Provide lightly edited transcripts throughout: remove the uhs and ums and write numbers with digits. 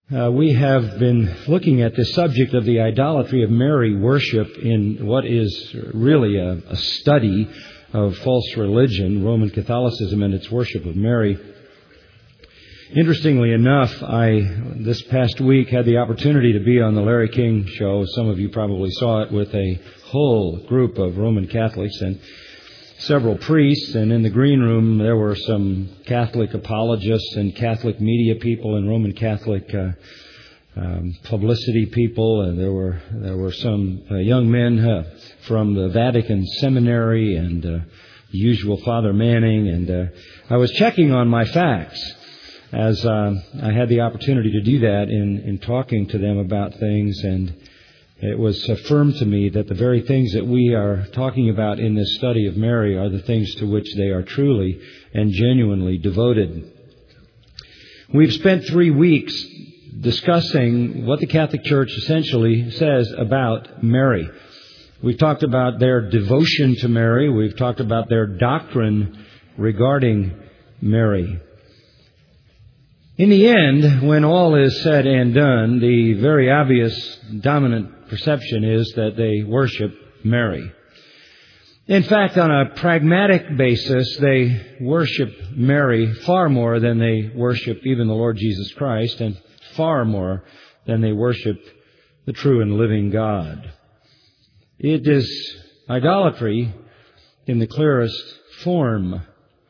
We have been looking at the subject of the idolatry of Mary worship in what is really a study of false religion, Roman Catholicism, and its worship of Mary. Interestingly enough, this past week had the opportunity to be on the Larry King Show. Some of you probably saw it, with a whole group of Roman Catholics and several priests, and in the green room there were some Catholic apologists and Catholic media people and Roman Catholic publicity people, and there were some young men from the Vatican Seminary and the usual Father Manning, and I was checking on my facts as I had the opportunity to do that in talking to them about things, and it was affirmed to me that the very things that we are talking about in this study of Mary are the things to which they are truly and genuinely devoted. We've spent 3 weeks discussing what the Catholic Church essentially says about Mary. We've talked about their devotion to Mary. We've talked about their doctrine regarding Mary. In the end, when all is said and done, the very obvious dominant perception is that they worship Mary. In fact, on a pragmatic basis, they worship Mary far more than they worship even the Lord Jesus Christ, and far more than they worship the true and living God. It is idolatry in the clearest form.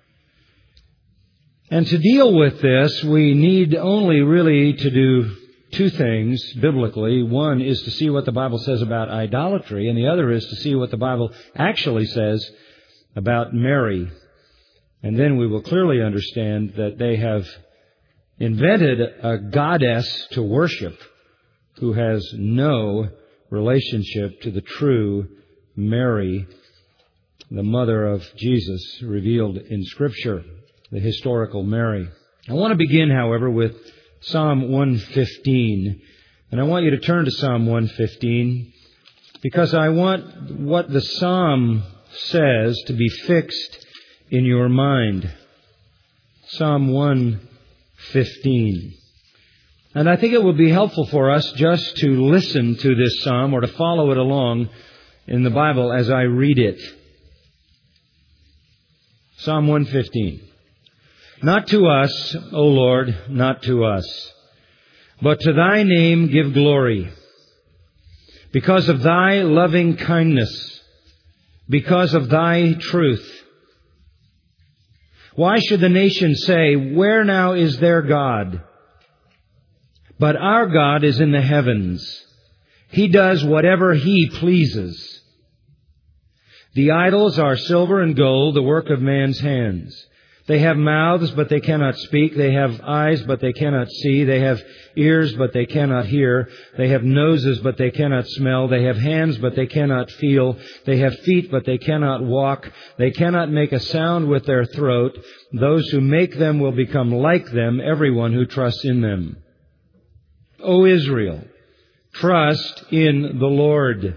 And to deal with this, we need only really to do two things biblically. One is to see what the Bible says about idolatry, and the other is to see what the Bible actually says about Mary. And then we will clearly understand that they have invented a goddess to worship who has no relationship to the true Mary, the mother of Jesus revealed in Scripture, the historical Mary. I want to begin, however, with Psalm 115. And I want you to turn to Psalm 115 because I want what the Psalm says to be fixed in your mind. Psalm 115. And I think it will be helpful for us just to listen to this Psalm or to follow it along in the Bible as I read it. Psalm 115. Not to us, O Lord, not to us, but to Thy name give glory, because of Thy loving kindness, because of Thy truth. Why should the nations say, where now is their God? But our God is in the heavens. He does whatever He pleases. The idols are silver and gold, the work of man's hands. They have mouths, but they cannot speak. They have eyes, but they cannot see. They have ears, but they cannot hear. They have noses, but they cannot smell. They have hands, but they cannot feel. They have feet, but they cannot walk. They cannot make a sound with their throat. Those who make them will become like them, everyone who trusts in them. O Israel, trust in the Lord.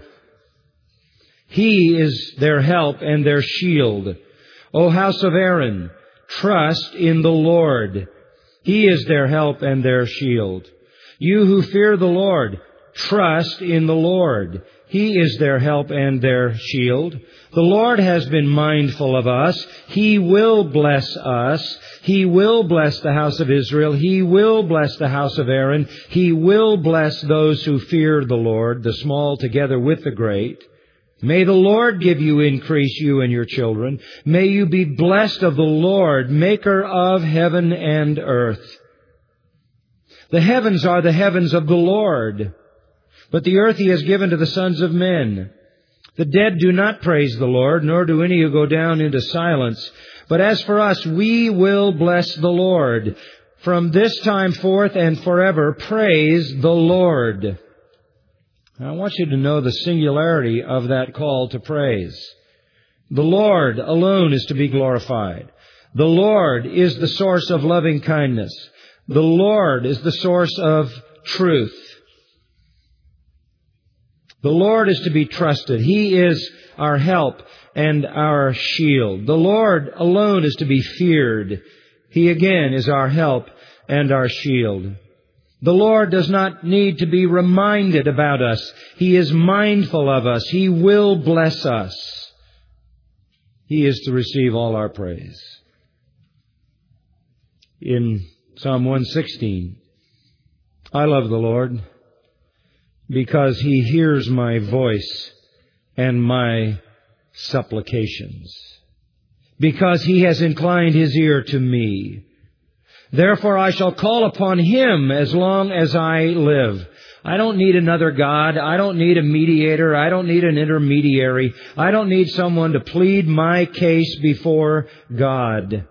He is their help and their shield. O house of Aaron, trust in the Lord. He is their help and their shield. You who fear the Lord, trust in the Lord. He is their help and their shield. The Lord has been mindful of us. He will bless us. He will bless the house of Israel. He will bless the house of Aaron. He will bless those who fear the Lord, the small together with the great. May the Lord give you increase, you and your children. May you be blessed of the Lord, maker of heaven and earth. The heavens are the heavens of the Lord, but the earth He has given to the sons of men. The dead do not praise the Lord, nor do any who go down into silence. But as for us, we will bless the Lord. From this time forth and forever, praise the Lord. I want you to know the singularity of that call to praise. The Lord alone is to be glorified. The Lord is the source of loving kindness. The Lord is the source of truth. The Lord is to be trusted. He is our help and our shield. The Lord alone is to be feared. He again is our help and our shield. The Lord does not need to be reminded about us. He is mindful of us. He will bless us. He is to receive all our praise. In Psalm 116, I love the Lord because He hears my voice and my supplications, because He has inclined His ear to me. Therefore I shall call upon Him as long as I live. I don't need another God. I don't need a mediator. I don't need an intermediary. I don't need someone to plead my case before God.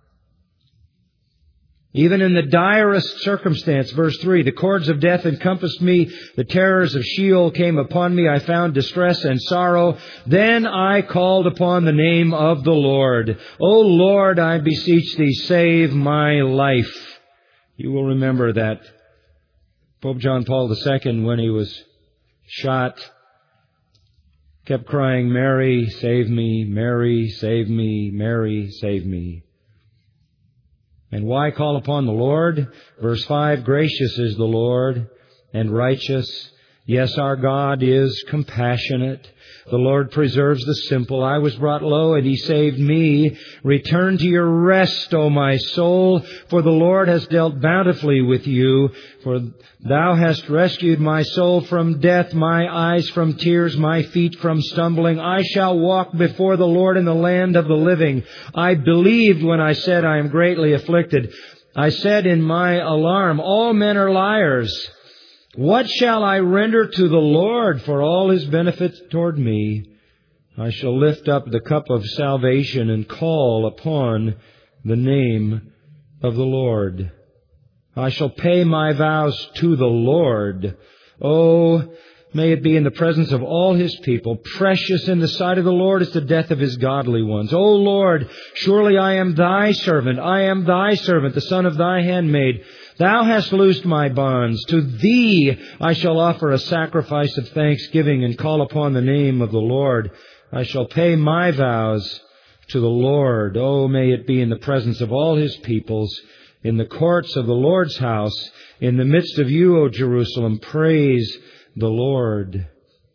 Even in the direst circumstance, verse 3, the cords of death encompassed me, the terrors of Sheol came upon me, I found distress and sorrow. Then I called upon the name of the Lord. O Lord, I beseech Thee, save my life. You will remember that Pope John Paul II, when he was shot, kept crying, Mary, save me, Mary, save me, Mary, save me. And why call upon the Lord? Verse 5, gracious is the Lord and righteous. Yes, our God is compassionate. The Lord preserves the simple. I was brought low, and He saved me. Return to your rest, O my soul, for the Lord has dealt bountifully with you. For Thou hast rescued my soul from death, my eyes from tears, my feet from stumbling. I shall walk before the Lord in the land of the living. I believed when I said, I am greatly afflicted. I said in my alarm, all men are liars. What shall I render to the Lord for all His benefits toward me? I shall lift up the cup of salvation and call upon the name of the Lord. I shall pay my vows to the Lord. Oh, may it be in the presence of all His people. Precious in the sight of the Lord is the death of His godly ones. O Lord, surely I am Thy servant. I am Thy servant, the son of Thy handmaid. Thou hast loosed my bonds. To Thee I shall offer a sacrifice of thanksgiving and call upon the name of the Lord. I shall pay my vows to the Lord. Oh, may it be in the presence of all His peoples, in the courts of the Lord's house, in the midst of you, O Jerusalem. Praise the Lord.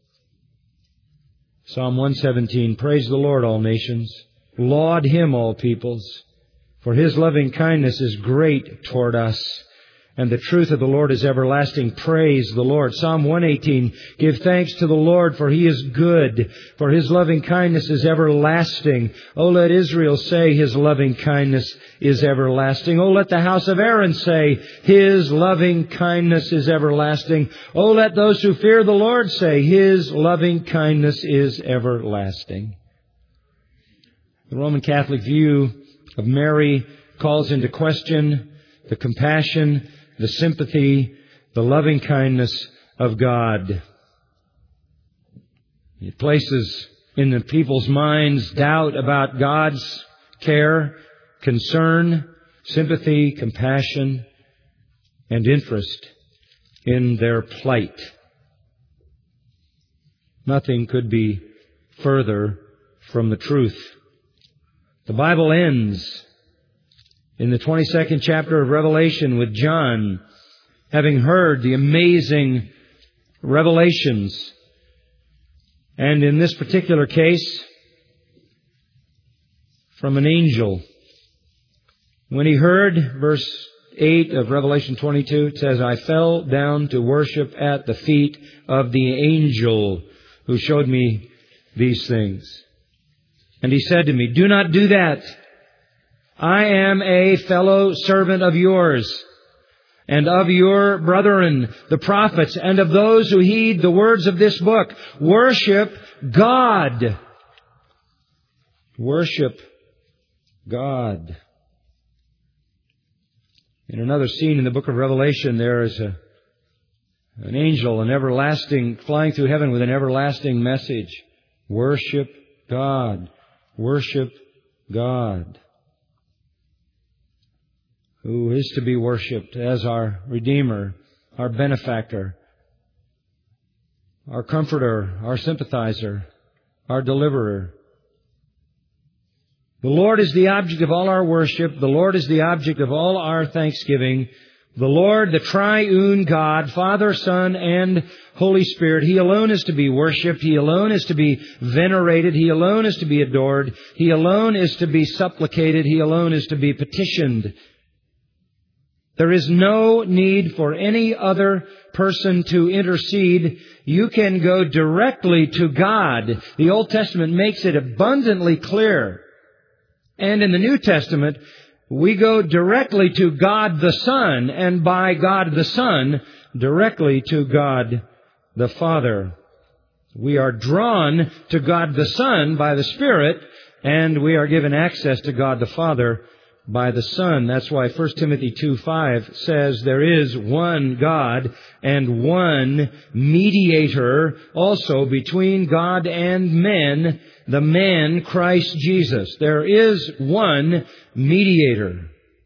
Psalm 117, praise the Lord, all nations. Laud Him, all peoples. For His loving kindness is great toward us, and the truth of the Lord is everlasting. Praise the Lord. Psalm 118, give thanks to the Lord, for He is good, for His loving kindness is everlasting. Oh, let Israel say, His loving kindness is everlasting. Oh, let the house of Aaron say, His loving kindness is everlasting. Oh, let those who fear the Lord say, His loving kindness is everlasting. The Roman Catholic view of Mary calls into question the compassion, the sympathy, the loving kindness of God. It places in the people's minds doubt about God's care, concern, sympathy, compassion, and interest in their plight. Nothing could be further from the truth. The Bible ends in the 22nd chapter of Revelation with John having heard the amazing revelations. And in this particular case, from an angel. When he heard, verse 8 of Revelation 22, it says, I fell down to worship at the feet of the angel who showed me these things. And he said to me, do not do that. I am a fellow servant of yours and of your brethren, the prophets, and of those who heed the words of this book. Worship God. Worship God. In another scene in the book of Revelation, there is an angel, an everlasting, flying through heaven with an everlasting message. Worship God. Worship God. Who is to be worshipped as our Redeemer, our benefactor, our comforter, our sympathizer, our deliverer. The Lord is the object of all our worship. The Lord is the object of all our thanksgiving. The Lord, the triune God, Father, Son, and Holy Spirit, He alone is to be worshipped. He alone is to be venerated. He alone is to be adored. He alone is to be supplicated. He alone is to be petitioned. There is no need for any other person to intercede. You can go directly to God. The Old Testament makes it abundantly clear. And in the New Testament, we go directly to God the Son, and by God the Son, directly to God the Father. We are drawn to God the Son by the Spirit, and we are given access to God the Father by the Son. That's why 1 Timothy 2:5 says there is one God and one mediator also between God and men, the man Christ Jesus. There is one mediator,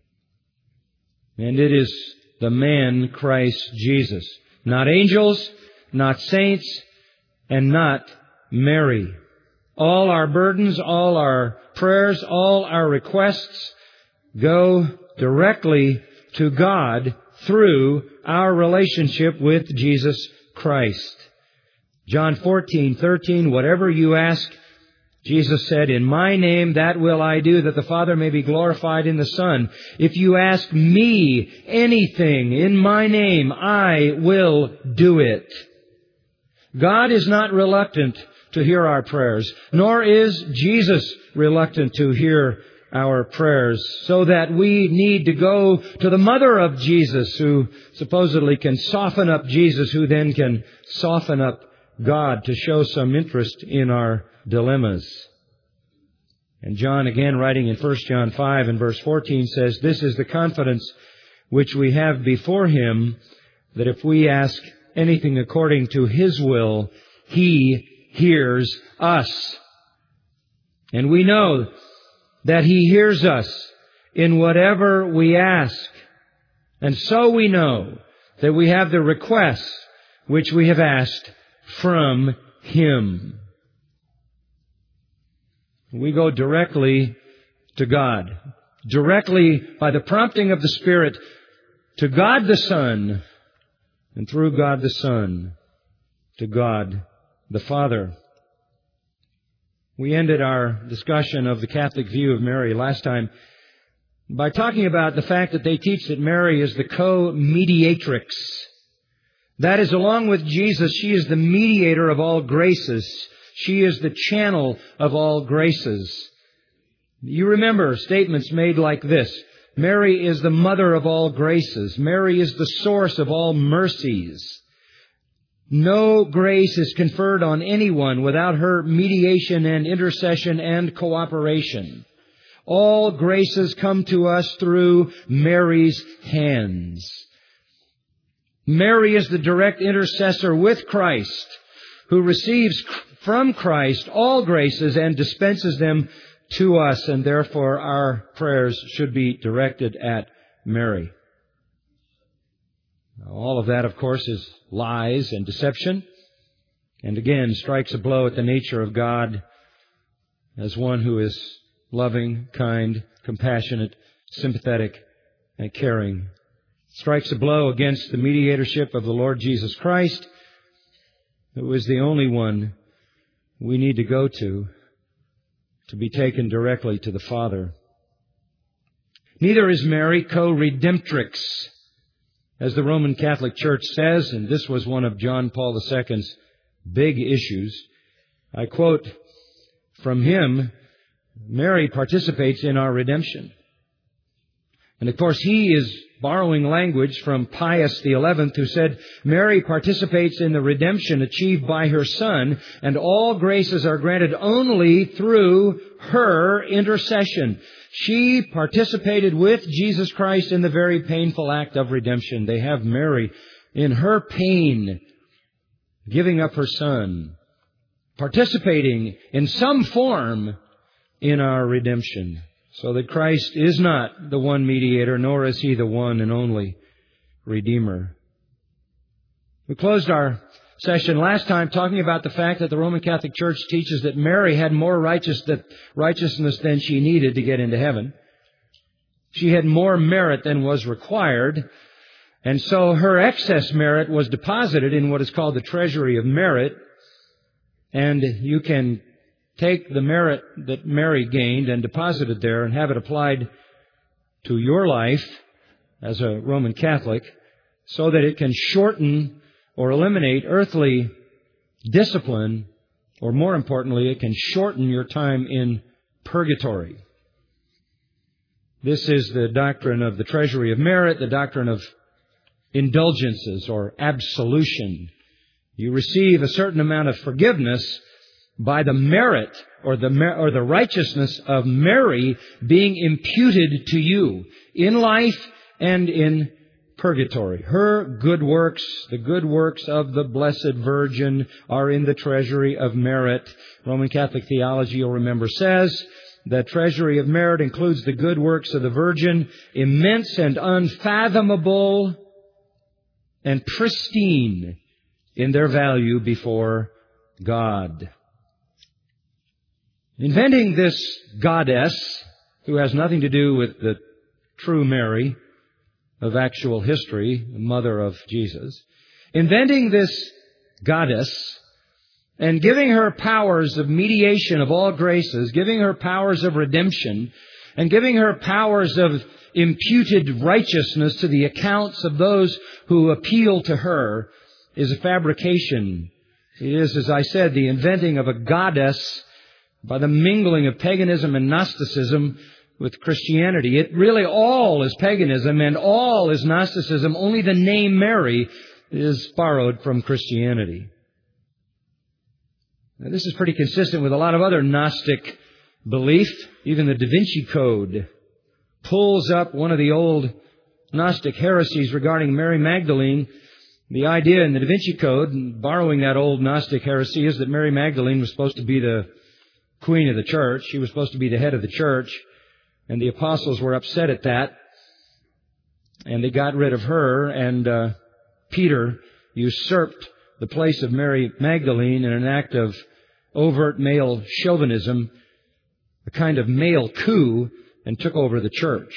and it is the man Christ Jesus. Not angels, not saints, and not Mary. All our burdens, all our prayers, all our requests go directly to God through our relationship with Jesus Christ. John 14:13, whatever you ask, Jesus said, in my name that will I do, that the Father may be glorified in the Son. If you ask me anything in my name, I will do it. God is not reluctant to hear our prayers, nor is Jesus reluctant to hear our prayers, so that we need to go to the mother of Jesus, who supposedly can soften up Jesus, who then can soften up God to show some interest in our dilemmas. And John, again writing in 1 John 5 and verse 14, says, this is the confidence which we have before Him, that if we ask anything according to His will, He hears us. And we know that He hears us in whatever we ask. And so we know that we have the requests which we have asked from Him. We go directly to God, directly by the prompting of the Spirit to God the Son, and through God the Son to God the Father. We ended our discussion of the Catholic view of Mary last time by talking about the fact that they teach that Mary is the co-mediatrix. That is, along with Jesus, she is the mediator of all graces. She is the channel of all graces. You remember statements made like this: Mary is the mother of all graces. Mary is the source of all mercies. No grace is conferred on anyone without her mediation and intercession and cooperation. All graces come to us through Mary's hands. Mary is the direct intercessor with Christ, who receives from Christ all graces and dispenses them to us, and therefore our prayers should be directed at Mary. All of that, of course, is lies and deception, and again strikes a blow at the nature of God as one who is loving, kind, compassionate, sympathetic, and caring. Strikes a blow against the mediatorship of the Lord Jesus Christ, who is the only one we need to go to be taken directly to the Father. Neither is Mary co-redemptrix, as the Roman Catholic Church says, and this was one of John Paul II's big issues. I quote from him, Mary participates in our redemption. And of course, he is borrowing language from Pius XI, who said, Mary participates in the redemption achieved by her Son, and all graces are granted only through her intercession. She participated with Jesus Christ in the very painful act of redemption. They have Mary in her pain, giving up her Son, participating in some form in our redemption. So that Christ is not the one mediator, nor is He the one and only Redeemer. We closed our session last time talking about the fact that the Roman Catholic Church teaches that Mary had more righteousness than she needed to get into heaven. She had more merit than was required. And so her excess merit was deposited in what is called the treasury of merit. And you can take the merit that Mary gained and deposit it there and have it applied to your life as a Roman Catholic so that it can shorten or eliminate earthly discipline, or more importantly, it can shorten your time in purgatory. This is the doctrine of the treasury of merit, the doctrine of indulgences or absolution. You receive a certain amount of forgiveness by the merit or the righteousness of Mary being imputed to you in life and in purgatory. Her good works, the good works of the Blessed Virgin, are in the treasury of merit. Roman Catholic theology, you'll remember, says the treasury of merit includes the good works of the Virgin, immense and unfathomable and pristine in their value before God. Inventing this goddess, who has nothing to do with the true Mary of actual history, the mother of Jesus, inventing this goddess and giving her powers of mediation of all graces, giving her powers of redemption, and giving her powers of imputed righteousness to the accounts of those who appeal to her, is a fabrication. It is, as I said, the inventing of a goddess by the mingling of paganism and Gnosticism with Christianity. It really all is paganism and all is Gnosticism. Only the name Mary is borrowed from Christianity. Now, this is pretty consistent with a lot of other Gnostic belief. Even the Da Vinci Code pulls up one of the old Gnostic heresies regarding Mary Magdalene. The idea in the Da Vinci Code, borrowing that old Gnostic heresy, is that Mary Magdalene was supposed to be the queen of the church. She was supposed to be the head of the church. And the apostles were upset at that. And they got rid of her. And Peter usurped the place of Mary Magdalene in an act of overt male chauvinism, a kind of male coup, and took over the church.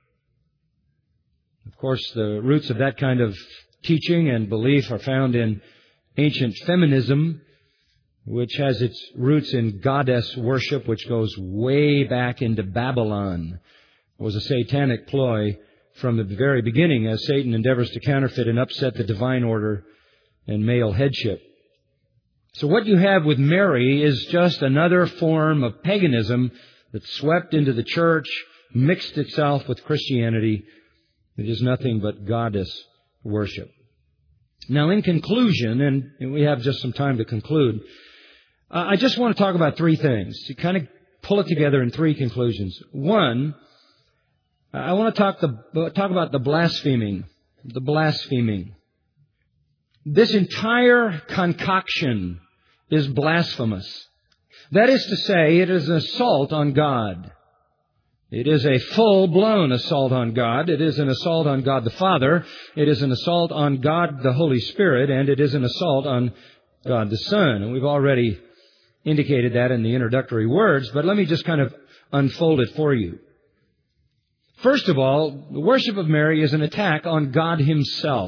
Of course, the roots of that kind of teaching and belief are found in ancient feminism, which has its roots in goddess worship, which goes way back into Babylon. It was a satanic ploy from the very beginning as Satan endeavors to counterfeit and upset the divine order and male headship. So what you have with Mary is just another form of paganism that swept into the church, mixed itself with Christianity. It is nothing but goddess worship. Now, in conclusion, and we have just some time to conclude, I just want to talk about three things, to kind of pull it together in three conclusions. One, I want to talk about the blaspheming. The blaspheming. This entire concoction is blasphemous. That is to say, it is an assault on God. It is a full-blown assault on God. It is an assault on God the Father. It is an assault on God the Holy Spirit. And it is an assault on God the Son. And we've already indicated that in the introductory words, but let me just kind of unfold it for you. First of all, the worship of Mary is an attack on God Himself.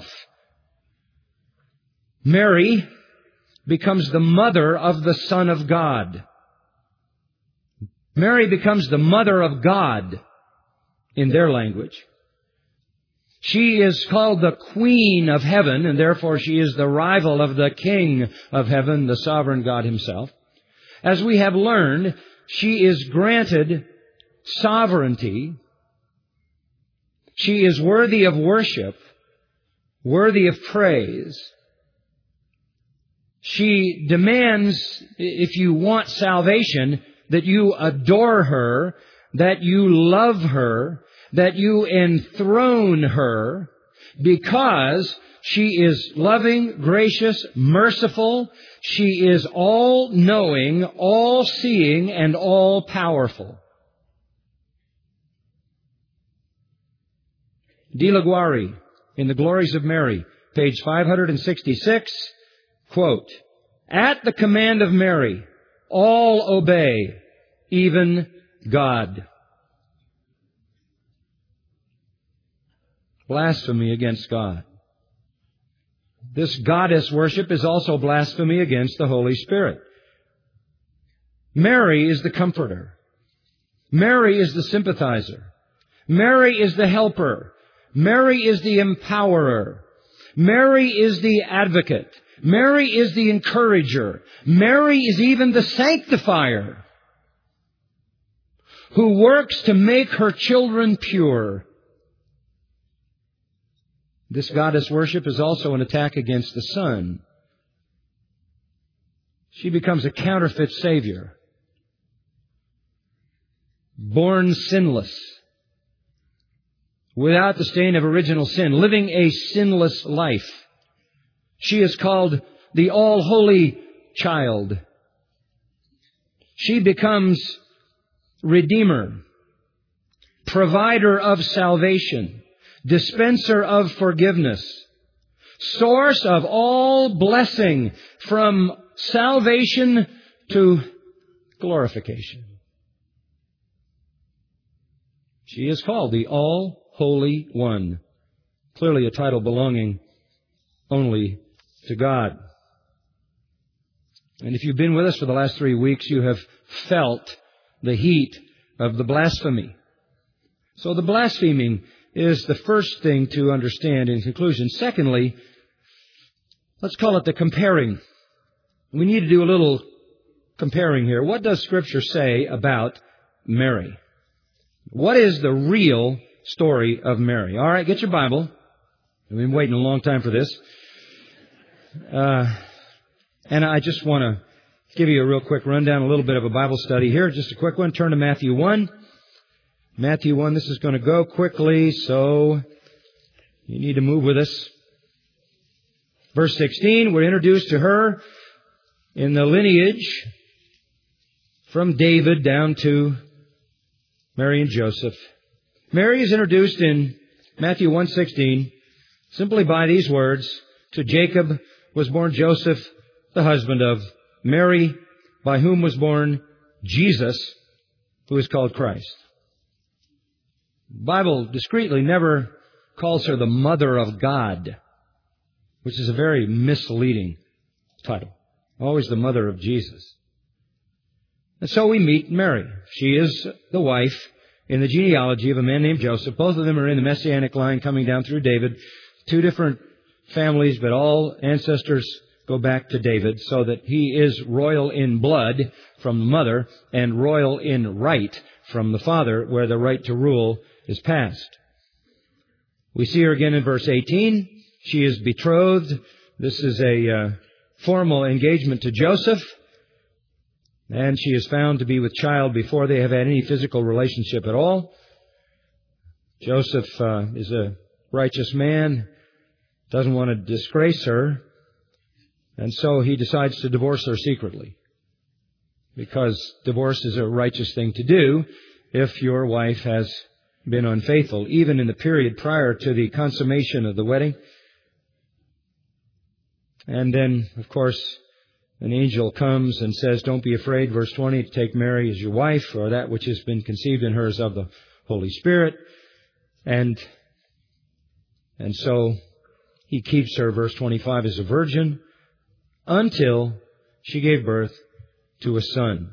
Mary becomes the mother of the Son of God. Mary becomes the mother of God in their language. She is called the Queen of Heaven, and therefore she is the rival of the King of Heaven, the sovereign God Himself. As we have learned, she is granted sovereignty. She is worthy of worship, worthy of praise. She demands, if you want salvation, that you adore her, that you love her, that you enthrone her, because she is loving, gracious, merciful. She is all-knowing, all-seeing, and all-powerful. De la Guary, in The Glories of Mary, page 566, quote, "At the command of Mary, all obey, even God." blasphemy against God. This goddess worship is also blasphemy against the Holy Spirit. Mary is the comforter. Mary is the sympathizer. Mary is the helper. Mary is the empowerer. Mary is the advocate. Mary is the encourager. Mary is even the sanctifier who works to make her children pure. This goddess worship is also an attack against the Son. She becomes a counterfeit Savior, born sinless, without the stain of original sin, living a sinless life. She is called the all-holy child. She becomes Redeemer, provider of salvation, dispenser of forgiveness, source of all blessing from salvation to glorification. She is called the All-Holy One, clearly a title belonging only to God. And if you've been with us for the last 3 weeks, you have felt the heat of the blasphemy. So the blaspheming is the first thing to understand in conclusion. Secondly, let's call it the comparing. We need to do a little comparing here. What does Scripture say about Mary? What is the real story of Mary? All right, get your Bible. We've been waiting a long time for this. And I just want to give you a real quick rundown, a little bit of a Bible study here. Just a quick one. Turn to Matthew 1. Matthew 1, this is going to go quickly, so you need to move with us. Verse 16, we're introduced to her in the lineage from David down to Mary and Joseph. Mary is introduced in Matthew 1:16 simply by these words, to Jacob was born Joseph, the husband of Mary, by whom was born Jesus, who is called Christ. The Bible discreetly never calls her the mother of God, which is a very misleading title. Always the mother of Jesus. And so we meet Mary. She is the wife in the genealogy of a man named Joseph. Both of them are in the Messianic line coming down through David. Two different families, but all ancestors go back to David, so that he is royal in blood from the mother and royal in right from the father, where the right to rule is passed. We see her again in verse 18. She is betrothed. This is a formal engagement to Joseph. And she is found to be with child before they have had any physical relationship at all. Joseph is a righteous man, doesn't want to disgrace her, and so he decides to divorce her secretly. Because divorce is a righteous thing to do if your wife has been unfaithful, even in the period prior to the consummation of the wedding. And then, of course, an angel comes and says, don't be afraid, verse 20, to take Mary as your wife, for that which has been conceived in her is of the Holy Spirit. And so he keeps her, verse 25, as a virgin until she gave birth to a son.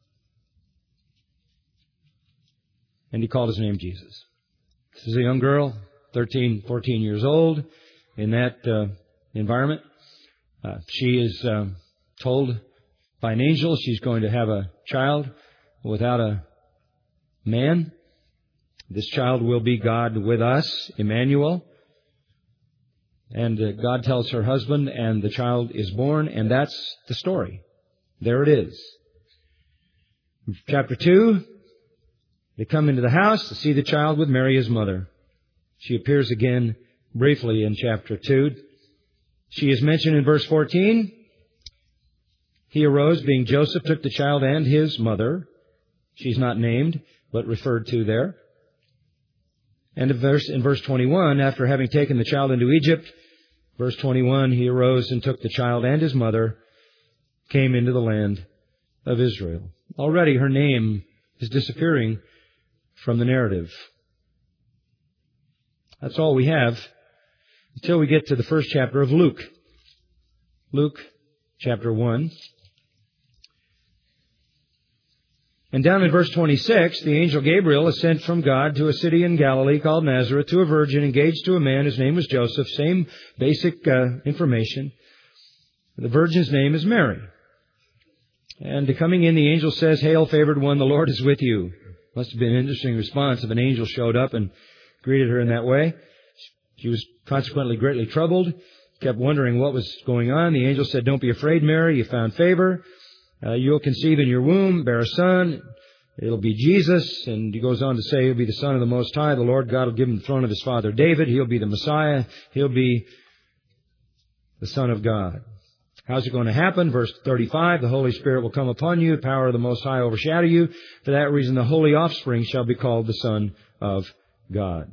And he called his name Jesus. This is a young girl, 13, 14 years old, in that environment. She is told by an angel she's going to have a child without a man. This child will be God with us, Emmanuel. And God tells her husband, and the child is born, and that's the story. There it is. Chapter 2, they come into the house to see the child with Mary, his mother. She appears again briefly in chapter 2. She is mentioned in verse 14. He arose, being Joseph, took the child and his mother. She's not named, but referred to there. And in verse 21, after having taken the child into Egypt, verse 21, he arose and took the child and his mother, came into the land of Israel. Already her name is disappearing from the narrative. That's all we have until we get to the first chapter of Luke. Luke chapter 1. And down in verse 26, the angel Gabriel is sent from God to a city in Galilee called Nazareth to a virgin engaged to a man whose name was Joseph. Same basic information. The virgin's name is Mary. And coming in, the angel says, "Hail, favored one, the Lord is with you." Must have been an interesting response if an angel showed up and greeted her in that way. She was consequently greatly troubled, kept wondering what was going on. The angel said, "Don't be afraid, Mary, you found favor. You'll conceive in your womb, bear a son. It'll be Jesus." And he goes on to say, he'll be the Son of the Most High. The Lord God will give him the throne of his father David. He'll be the Messiah. He'll be the Son of God. How's it going to happen? Verse 35, "The Holy Spirit will come upon you. The power of the Most High overshadow you. For that reason, the holy offspring shall be called the Son of God."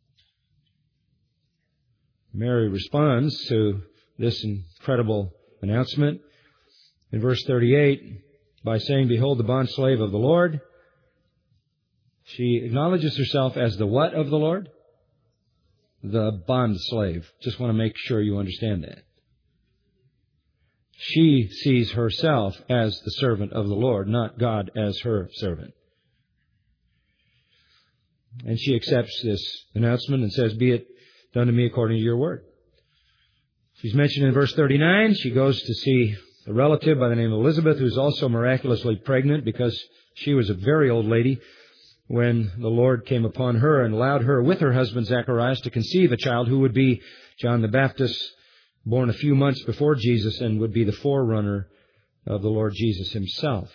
Mary responds to this incredible announcement in verse 38 by saying, "Behold, the bondslave of the Lord." She acknowledges herself as the what of the Lord? The bondslave. Just want to make sure you understand that. She sees herself as the servant of the Lord, not God as her servant. And she accepts this announcement and says, "Be it done to me according to your word." She's mentioned in verse 39. She goes to see a relative by the name of Elizabeth, who's also miraculously pregnant because she was a very old lady when the Lord came upon her and allowed her with her husband Zacharias to conceive a child who would be John the Baptist, born a few months before Jesus, and would be the forerunner of the Lord Jesus himself.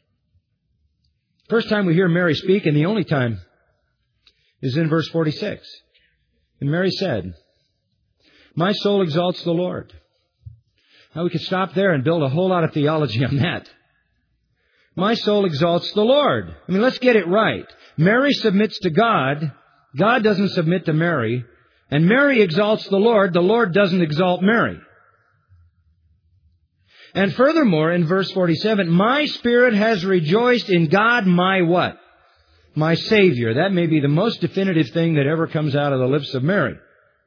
First time we hear Mary speak, and the only time, is in verse 46. "And Mary said, My soul exalts the Lord." Now we could stop there and build a whole lot of theology on that. My soul exalts the Lord. I mean, let's get it right. Mary submits to God. God doesn't submit to Mary. And Mary exalts the Lord doesn't exalt Mary. And furthermore, in verse 47, "My spirit has rejoiced in God, my what? My Savior." That may be the most definitive thing that ever comes out of the lips of Mary.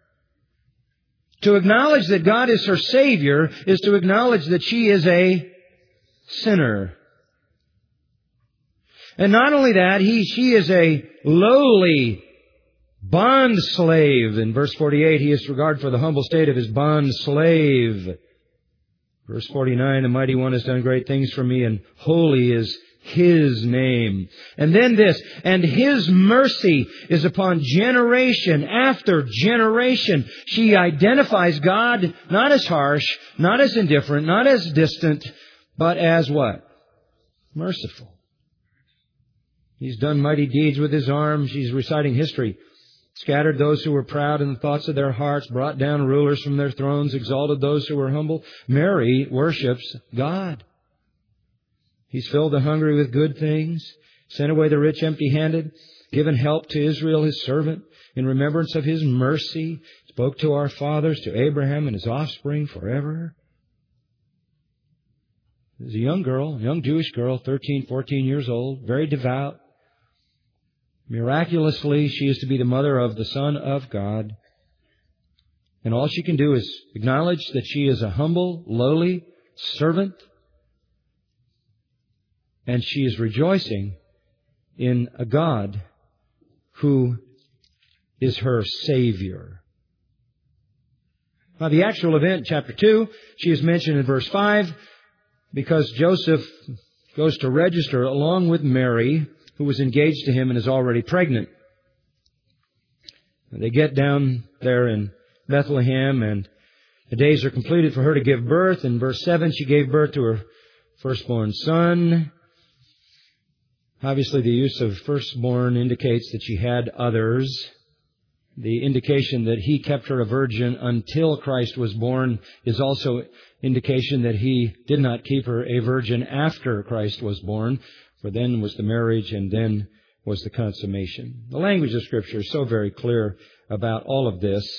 To acknowledge that God is her Savior is to acknowledge that she is a sinner. And not only that, she is a lowly bond slave. In verse 48, he has regard for the humble state of his bond slave. Verse 49, "The Mighty One has done great things for me, and holy is His name." And then this, "And His mercy is upon generation after generation." She identifies God not as harsh, not as indifferent, not as distant, but as what? Merciful. He's done mighty deeds with His arm. She's reciting history. "Scattered those who were proud in the thoughts of their hearts, brought down rulers from their thrones, exalted those who were humble." Mary worships God. He's filled the hungry with good things, sent away the rich empty-handed, given help to Israel, His servant, in remembrance of His mercy, spoke to our fathers, to Abraham and his offspring forever. There's a young girl, a young Jewish girl, 13, 14 years old, very devout. Miraculously, she is to be the mother of the Son of God. And all she can do is acknowledge that she is a humble, lowly servant. And she is rejoicing in a God who is her Savior. Now, the actual event, chapter 2, she is mentioned in verse 5 because Joseph goes to register along with Mary, who was engaged to him and is already pregnant. They get down there in Bethlehem, and the days are completed for her to give birth. In verse 7, she gave birth to her firstborn son. Obviously, the use of firstborn indicates that she had others. The indication that He kept her a virgin until Christ was born is also indication that He did not keep her a virgin after Christ was born, for then was the marriage and then was the consummation. The language of Scripture is so very clear about all of this.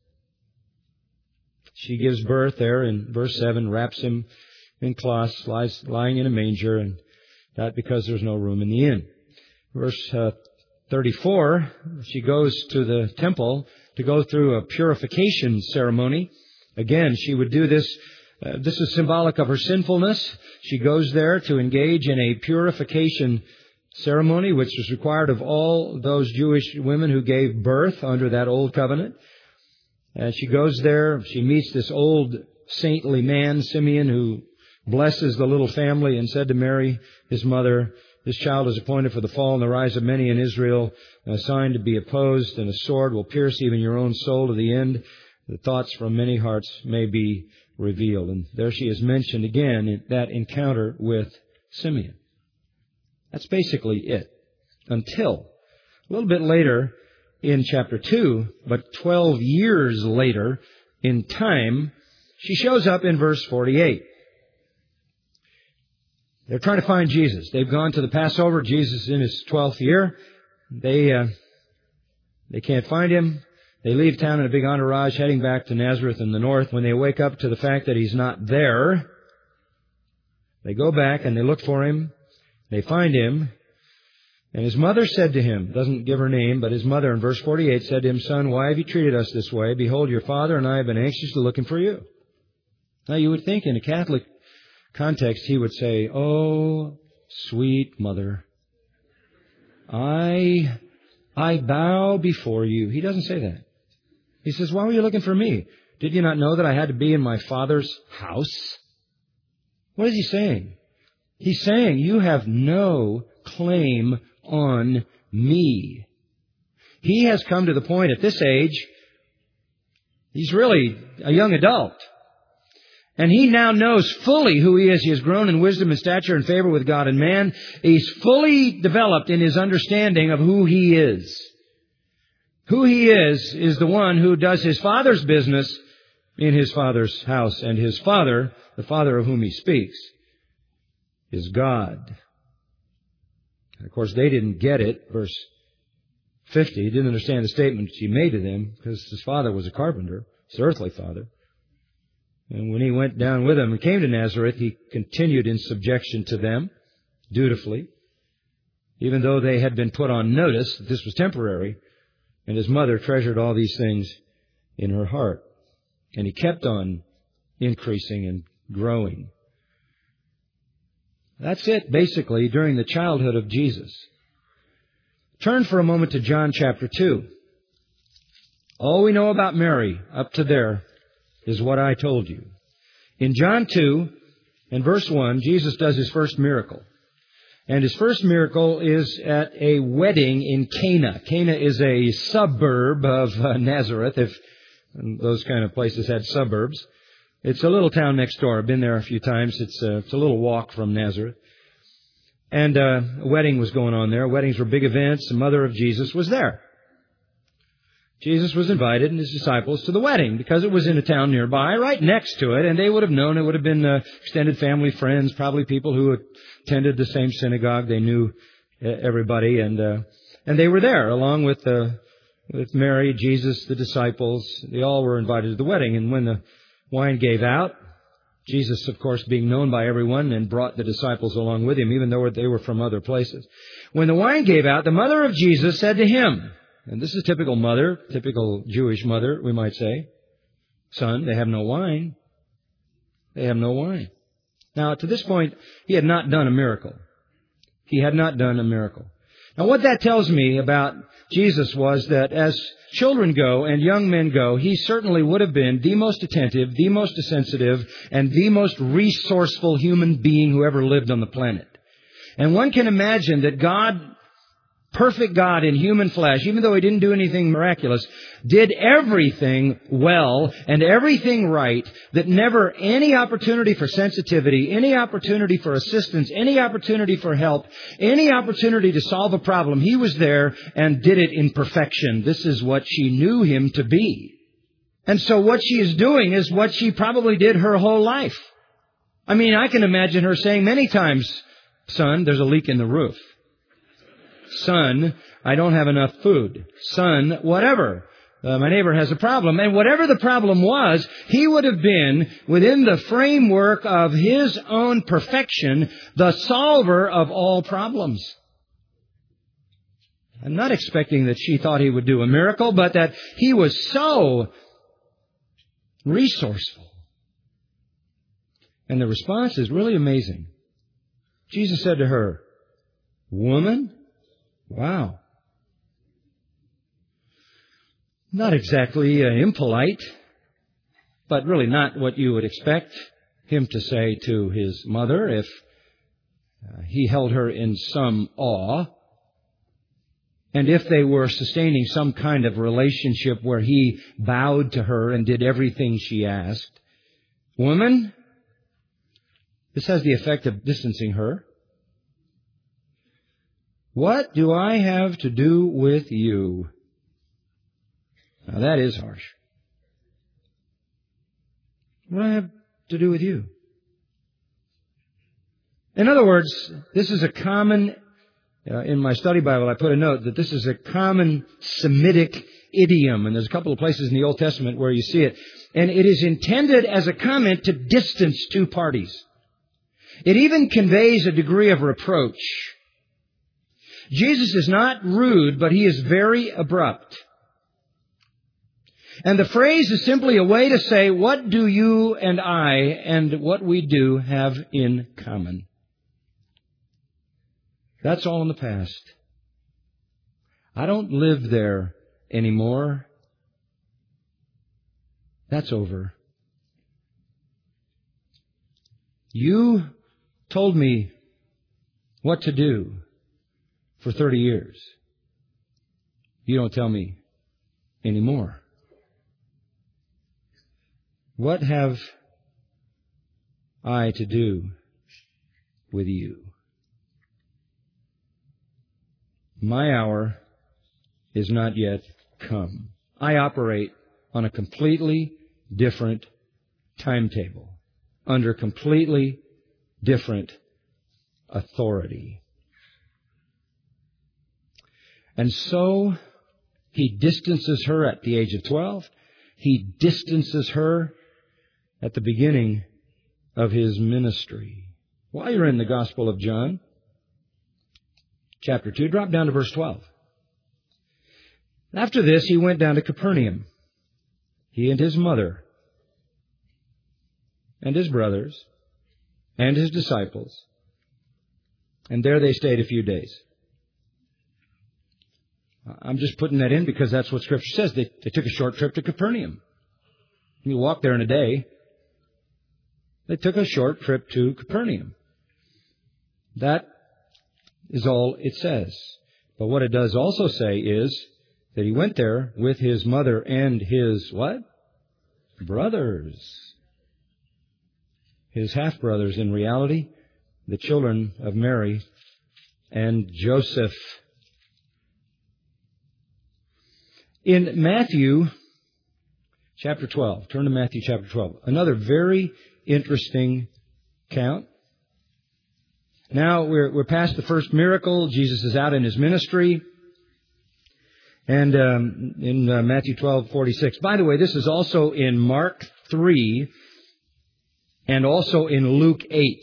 She gives birth there in verse 7, wraps Him in cloths, lying in a manger, and that because there's no room in the inn. Verse 34, she goes to the temple to go through a purification ceremony. Again, she would do this. This is symbolic of her sinfulness. She goes there to engage in a purification ceremony, which was required of all those Jewish women who gave birth under that old covenant. And she goes there. She meets this old saintly man, Simeon, who blesses the little family and said to Mary, his mother, "This child is appointed for the fall and the rise of many in Israel, a sign to be opposed, and a sword will pierce even your own soul to the end. The thoughts from many hearts may be revealed." And there she is mentioned again in that encounter with Simeon. That's basically it. Until a little bit later in chapter 2, but 12 years later in time, she shows up in verse 48. They're trying to find Jesus. They've gone to the Passover. Jesus is in his 12th year. They can't find him. They leave town in a big entourage heading back to Nazareth in the north. When they wake up to the fact that he's not there, they go back and they look for him. They find him. And his mother said to him, doesn't give her name, but his mother in verse 48 said to him, "Son, why have you treated us this way? Behold, your father and I have been anxiously looking for you." Now you would think in a Catholic context he would say, "Oh, sweet mother, I bow before you." He doesn't say that. He says, "Why were you looking for me? Did you not know that I had to be in my Father's house?" What is he saying? He's saying, you have no claim on me. He has come to the point at this age, he's really a young adult. And he now knows fully who he is. He has grown in wisdom and stature and favor with God and man. He's fully developed in his understanding of who he is. Who he is the one who does his Father's business in his Father's house. And his Father, the Father of whom he speaks, is God. And of course, they didn't get it. Verse 50, he didn't understand the statement she made to them because his father was a carpenter, his earthly father. And when he went down with them and came to Nazareth, he continued in subjection to them, dutifully, even though they had been put on notice that this was temporary. And his mother treasured all these things in her heart. And he kept on increasing and growing. That's it, basically, during the childhood of Jesus. Turn for a moment to John chapter 2. All we know about Mary up to there is what I told you. In John 2 and verse 1, Jesus does his first miracle. And his first miracle is at a wedding in Cana. Cana is a suburb of Nazareth, if those kind of places had suburbs. It's a little town next door. I've been there a few times. It's a little walk from Nazareth. And a wedding was going on there. Weddings were big events. The mother of Jesus was there. Jesus was invited and his disciples to the wedding because it was in a town nearby, right next to it, and they would have known. It would have been extended family, friends, probably people who attended the same synagogue. They knew everybody, and they were there along with Mary, Jesus, the disciples. They all were invited to the wedding, and when the wine gave out, Jesus, of course, being known by everyone, and brought the disciples along with him, even though they were from other places. When the wine gave out, the mother of Jesus said to him, and this is typical mother, typical Jewish mother, we might say, "Son, they have no wine. They have no wine." Now, to this point, he had not done a miracle. He had not done a miracle. Now, what that tells me about Jesus was that as children go and young men go, he certainly would have been the most attentive, the most sensitive, and the most resourceful human being who ever lived on the planet. And one can imagine that God, perfect God in human flesh, even though he didn't do anything miraculous, did everything well and everything right, that never any opportunity for sensitivity, any opportunity for assistance, any opportunity for help, any opportunity to solve a problem. He was there and did it in perfection. This is what she knew him to be. And so what she is doing is what she probably did her whole life. I mean, I can imagine her saying many times, "Son, there's a leak in the roof. Son, I don't have enough food. Son, whatever. My neighbor has a problem." And whatever the problem was, he would have been, within the framework of his own perfection, the solver of all problems. I'm not expecting that she thought he would do a miracle, but that he was so resourceful. And the response is really amazing. Jesus said to her, "Woman?" Wow. Not exactly impolite, but really not what you would expect him to say to his mother if he held her in some awe. And if they were sustaining some kind of relationship where he bowed to her and did everything she asked. "Woman?" This has the effect of distancing her. "What do I have to do with you?" Now that is harsh. What do I have to do with you? In other words, this is a common, in my study Bible I put a note that this is a common Semitic idiom, and there's a couple of places in the Old Testament where you see it. And it is intended as a comment to distance two parties. It even conveys a degree of reproach. Jesus is not rude, but he is very abrupt. And the phrase is simply a way to say, what do you and I and what we do have in common? That's all in the past. I don't live there anymore. That's over. You told me what to do for 30 years. You don't tell me anymore. What have I to do with you? My hour is not yet come. I operate on a completely different timetable, under completely different authority. And so he distances her at the age of 12. He distances her at the beginning of his ministry. While you're in the Gospel of John, chapter 2, drop down to verse 12. After this, he went down to Capernaum, he and his mother, and his brothers, and his disciples. And there they stayed a few days. I'm just putting that in because that's what Scripture says. They took a short trip to Capernaum. You walk there in a day. They took a short trip to Capernaum. That is all it says. But what it does also say is that he went there with his mother and his what? Brothers. His half-brothers in reality, the children of Mary and Joseph. In Matthew chapter 12, turn to Matthew chapter 12, another very interesting account. Now we're past the first miracle. Jesus is out in his ministry. And in Matthew 12:46. By the way, this is also in Mark 3 and also in Luke 8.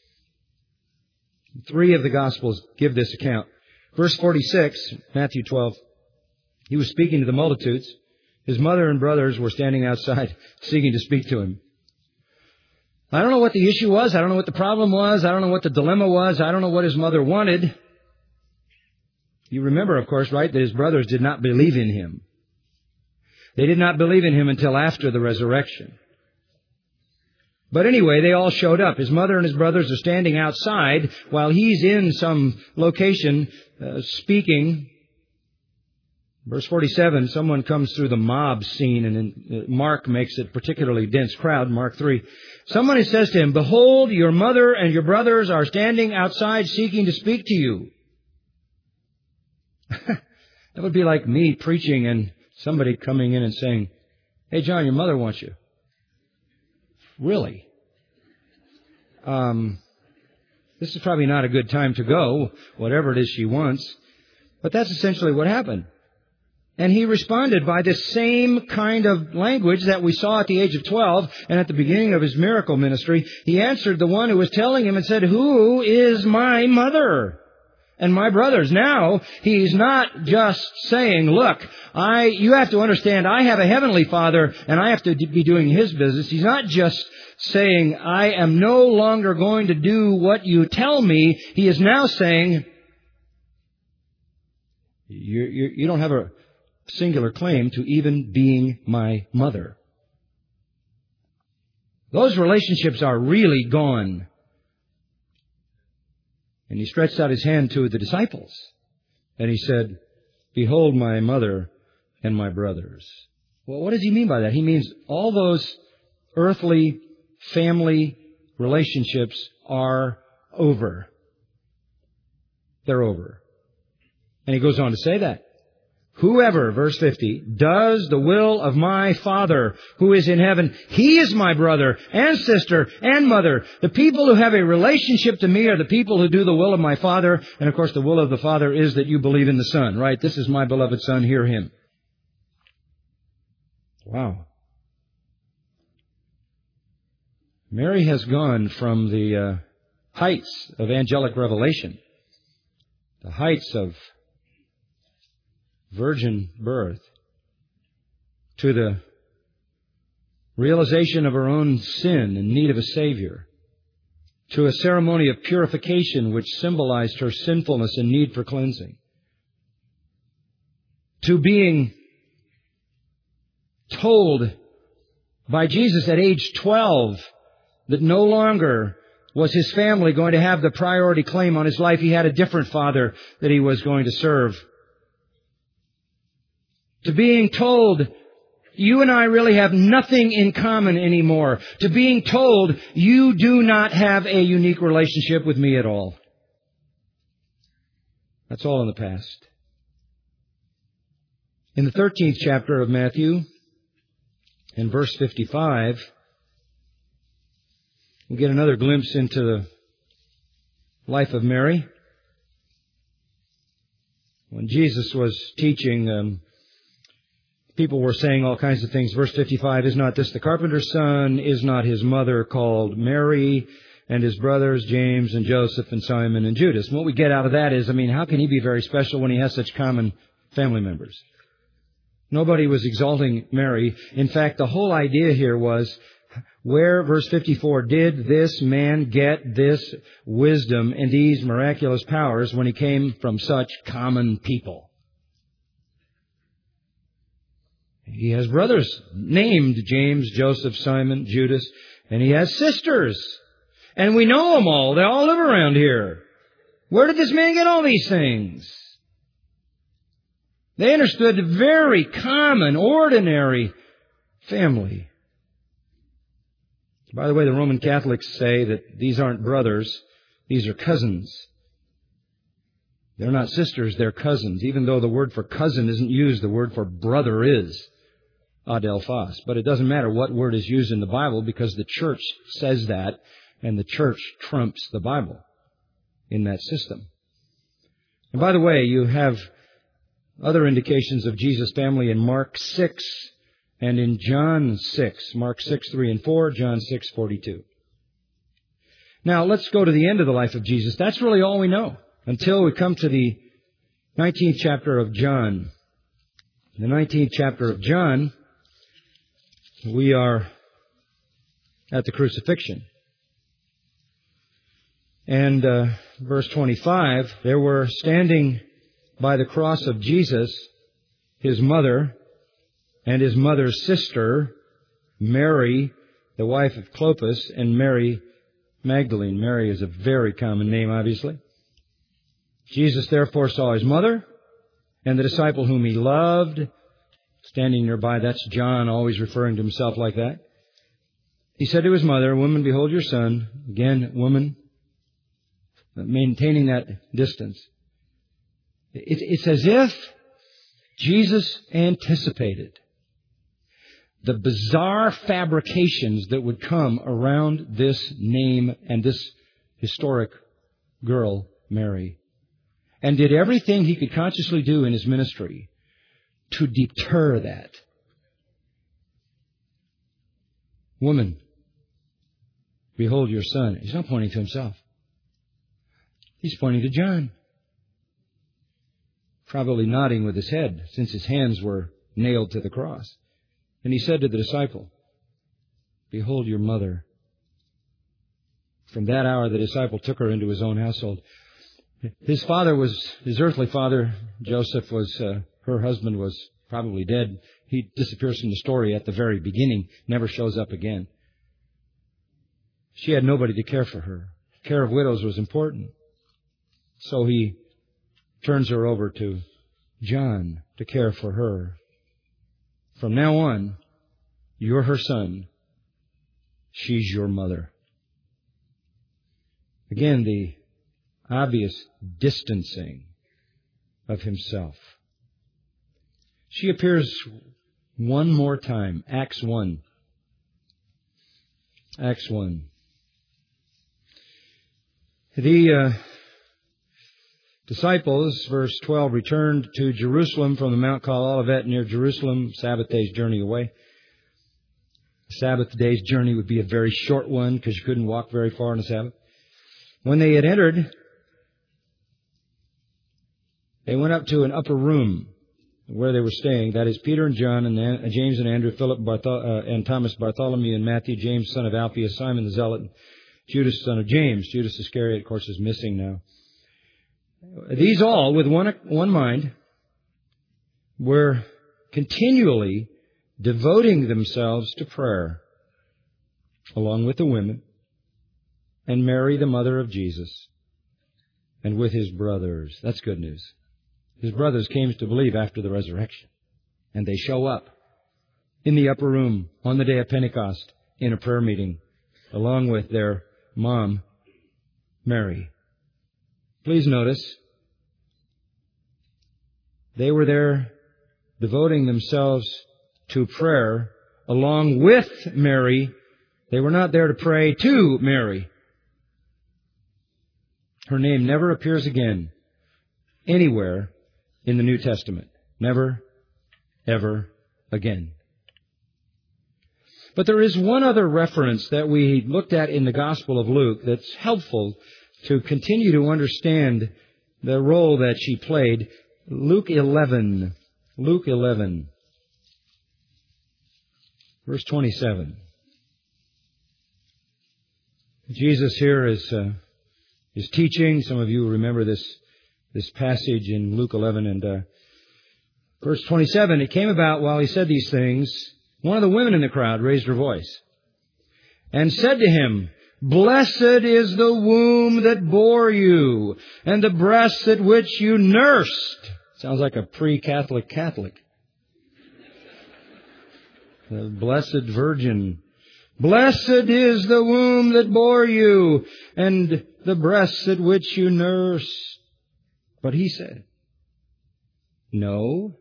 3 of the Gospels give this account. Verse 46, Matthew 12. He was speaking to the multitudes. His mother and brothers were standing outside seeking to speak to him. I don't know what the issue was. I don't know what the problem was. I don't know what the dilemma was. I don't know what his mother wanted. You remember, of course, right, that his brothers did not believe in him. They did not believe in him until after the resurrection. But anyway, they all showed up. His mother and his brothers are standing outside while he's in some location speaking. Verse 47, someone comes through the mob scene, and Mark makes it particularly dense crowd, Mark 3. Someone says to him, "Behold, your mother and your brothers are standing outside seeking to speak to you." That would be like me preaching and somebody coming in and saying, "Hey, John, your mother wants you." Really? This is probably not a good time to go, whatever it is she wants. But that's essentially what happened. And he responded by the same kind of language that we saw at the age of 12 and at the beginning of his miracle ministry. He answered the one who was telling him and said, "Who is my mother?" and my brothers. Now, He's not just saying, look, you have to understand, I have a heavenly Father, and I have to be doing His business. He's not just saying, I am no longer going to do what you tell me. He is now saying, you don't have a singular claim to even being my mother. Those relationships are really gone. And He stretched out His hand to the disciples, and He said, behold my mother and my brothers. Well, what does He mean by that? He means all those earthly family relationships are over. They're over. And He goes on to say that. Whoever, verse 50, does the will of my Father who is in heaven, he is my brother and sister and mother. The people who have a relationship to me are the people who do the will of my Father. And of course, the will of the Father is that you believe in the Son, right? This is my beloved Son, hear Him. Wow. Mary has gone from the heights of angelic revelation, the heights of virgin birth, to the realization of her own sin and need of a Savior, to a ceremony of purification which symbolized her sinfulness and need for cleansing, to being told by Jesus at age 12 that no longer was His family going to have the priority claim on His life. He had a different Father that He was going to serve. To being told, you and I really have nothing in common anymore. To being told, you do not have a unique relationship with me at all. That's all in the past. In the 13th chapter of Matthew, in verse 55, we get another glimpse into the life of Mary. When Jesus was teaching, people were saying all kinds of things. Verse 55, is not this the carpenter's son? Is not his mother called Mary? And his brothers, James and Joseph and Simon and Judas. And what we get out of that is, how can he be very special when he has such common family members? Nobody was exalting Mary. In fact, the whole idea here was, where, verse 54, did this man get this wisdom and these miraculous powers when he came from such common people? He has brothers named James, Joseph, Simon, Judas, and he has sisters. And we know them all. They all live around here. Where did this man get all these things? They understood a very common, ordinary family. By the way, the Roman Catholics say that these aren't brothers, these are cousins. They're not sisters, they're cousins. Even though the word for cousin isn't used, the word for brother is adelphos. But it doesn't matter what word is used in the Bible because the church says that, and the church trumps the Bible in that system. And by the way, you have other indications of Jesus' family in Mark 6 and in John 6. Mark 6, 3 and 4, John 6, 42. Now, let's go to the end of the life of Jesus. That's really all we know until we come to the 19th chapter of John. In the 19th chapter of John, we are at the crucifixion. And verse 25, there were standing by the cross of Jesus His mother and His mother's sister, Mary, the wife of Clopas, and Mary Magdalene. Mary is a very common name, obviously. Jesus therefore saw His mother and the disciple whom He loved standing nearby. That's John, always referring to himself like that. He said to His mother, woman, behold your son. Again, woman, maintaining that distance. It's as if Jesus anticipated the bizarre fabrications that would come around this name and this historic girl, Mary, and did everything He could consciously do in His ministry to deter that. Woman, behold your son. He's not pointing to Himself. He's pointing to John. probably nodding with his head, since his hands were nailed to the cross. And he said to the disciple, "Behold your mother." From that hour, the disciple took her into his own household. His earthly father, Joseph, her husband was probably dead. He disappears from the story at the very beginning, never shows up again. She had nobody to care for her. Care of widows was important. So he turns her over to John to care for her. From now on, you're her son. She's your mother. Again, the obvious distancing of himself. She appears one more time. Acts 1. Acts 1. The disciples, verse 12, returned to Jerusalem from the mount called Olivet near Jerusalem, Sabbath day's journey away. The Sabbath day's journey would be a very short one because you couldn't walk very far on the Sabbath. When they had entered, they went up to an upper room where they were staying. That is Peter and John and James and Andrew, Philip and Thomas, Bartholomew and Matthew, James son of Alphaeus, Simon the Zealot, Judas son of James. Judas Iscariot, of course, is missing now. These all, with one mind, were continually devoting themselves to prayer, along with the women, and Mary, the mother of Jesus, and with his brothers. That's good news. His brothers came to believe after the resurrection. And they show up in the upper room on the day of Pentecost in a prayer meeting, along with their mom, Mary. Please notice, they were there devoting themselves to prayer along with Mary. They were not there to pray to Mary. Her name never appears again anywhere in the New Testament. Never, ever again. But there is one other reference that we looked at in the Gospel of Luke that's helpful to continue to understand the role that she played. Luke 11. Luke 11. Verse 27. Jesus here is teaching. Some of you remember this passage in Luke 11 and verse 27. It came about while he said these things, one of the women in the crowd raised her voice and said to him, "Blessed is the womb that bore you, and the breasts at which you nursed." Sounds like a pre-Catholic Catholic. The Blessed Virgin. "Blessed is the womb that bore you, and the breasts at which you nursed." But he said, "No,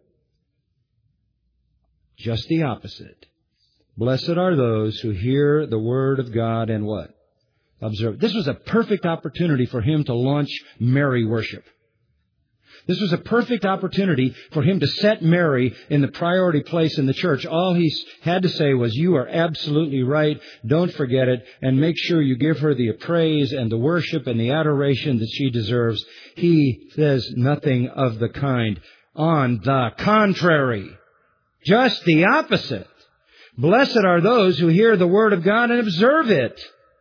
just the opposite. Blessed are those who hear the word of God and what? Observe." This was a perfect opportunity for him to launch Mary worship. This was a perfect opportunity for him to set Mary in the priority place in the church. All he had to say was, "You are absolutely right. Don't forget it. And make sure you give her the praise and the worship and the adoration that she deserves." He says nothing of the kind. On the contrary, just the opposite. Blessed are those who hear the word of God and observe it.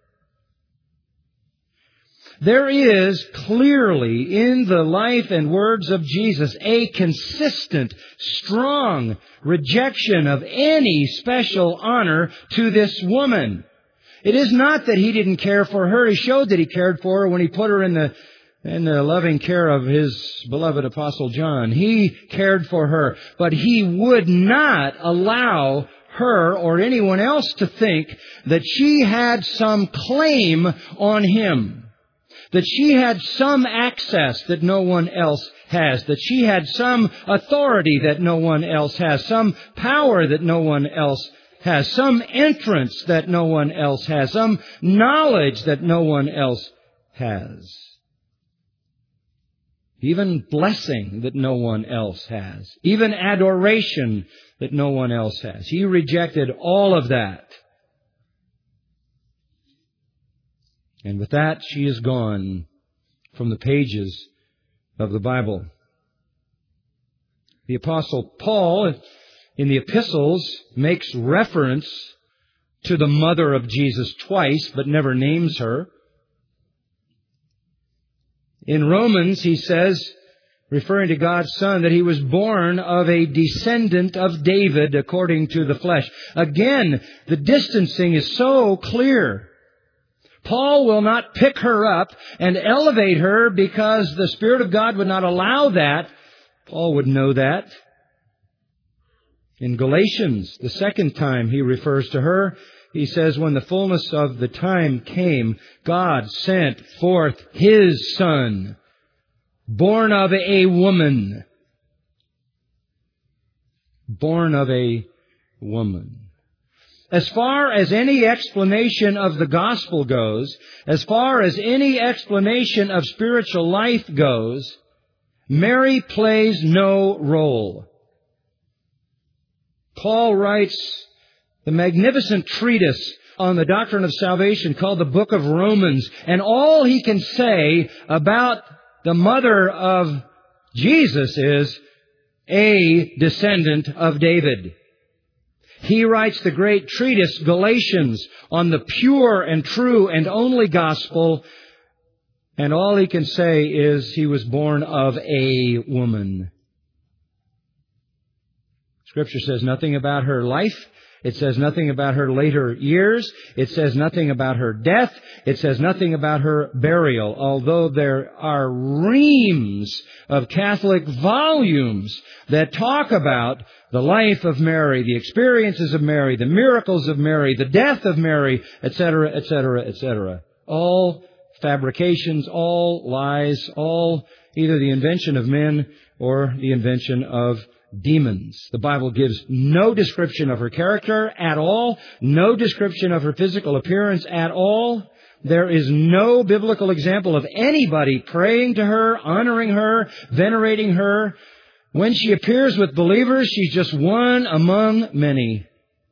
There is clearly in the life and words of Jesus a consistent, strong rejection of any special honor to this woman. It is not that he didn't care for her. He showed that he cared for her when he put her in the loving care of his beloved Apostle John. He cared for her, but he would not allow her or anyone else to think that she had some claim on him. That she had some access that no one else has. That she had some authority that no one else has. Some power that no one else has. Some entrance that no one else has. Some knowledge that no one else has. Even blessing that no one else has. Even adoration that no one else has. He rejected all of that. And with that, she is gone from the pages of the Bible. The Apostle Paul, in the epistles, makes reference to the mother of Jesus twice, but never names her. In Romans, he says, referring to God's Son, that He was born of a descendant of David according to the flesh. Again, the distancing is so clear. Paul will not pick her up and elevate her because the Spirit of God would not allow that. Paul would know that. In Galatians, the second time he refers to her, he says, when the fullness of the time came, God sent forth His Son, born of a woman. Born of a woman. As far as any explanation of the gospel goes, as far as any explanation of spiritual life goes, Mary plays no role. Paul writes the magnificent treatise on the doctrine of salvation called the Book of Romans, and all he can say about the mother of Jesus is a descendant of David. He writes the great treatise, Galatians, on the pure and true and only gospel, and all he can say is he was born of a woman. Scripture says nothing about her life. It says nothing about her later years. It says nothing about her death. It says nothing about her burial, although there are reams of Catholic volumes that talk about the life of Mary, the experiences of Mary, the miracles of Mary, the death of Mary, etc., etc., etc. All fabrications, all lies, all either the invention of men or the invention of demons. The Bible gives no description of her character at all, no description of her physical appearance at all. There is no biblical example of anybody praying to her, honoring her, venerating her. When she appears with believers, she's just one among many.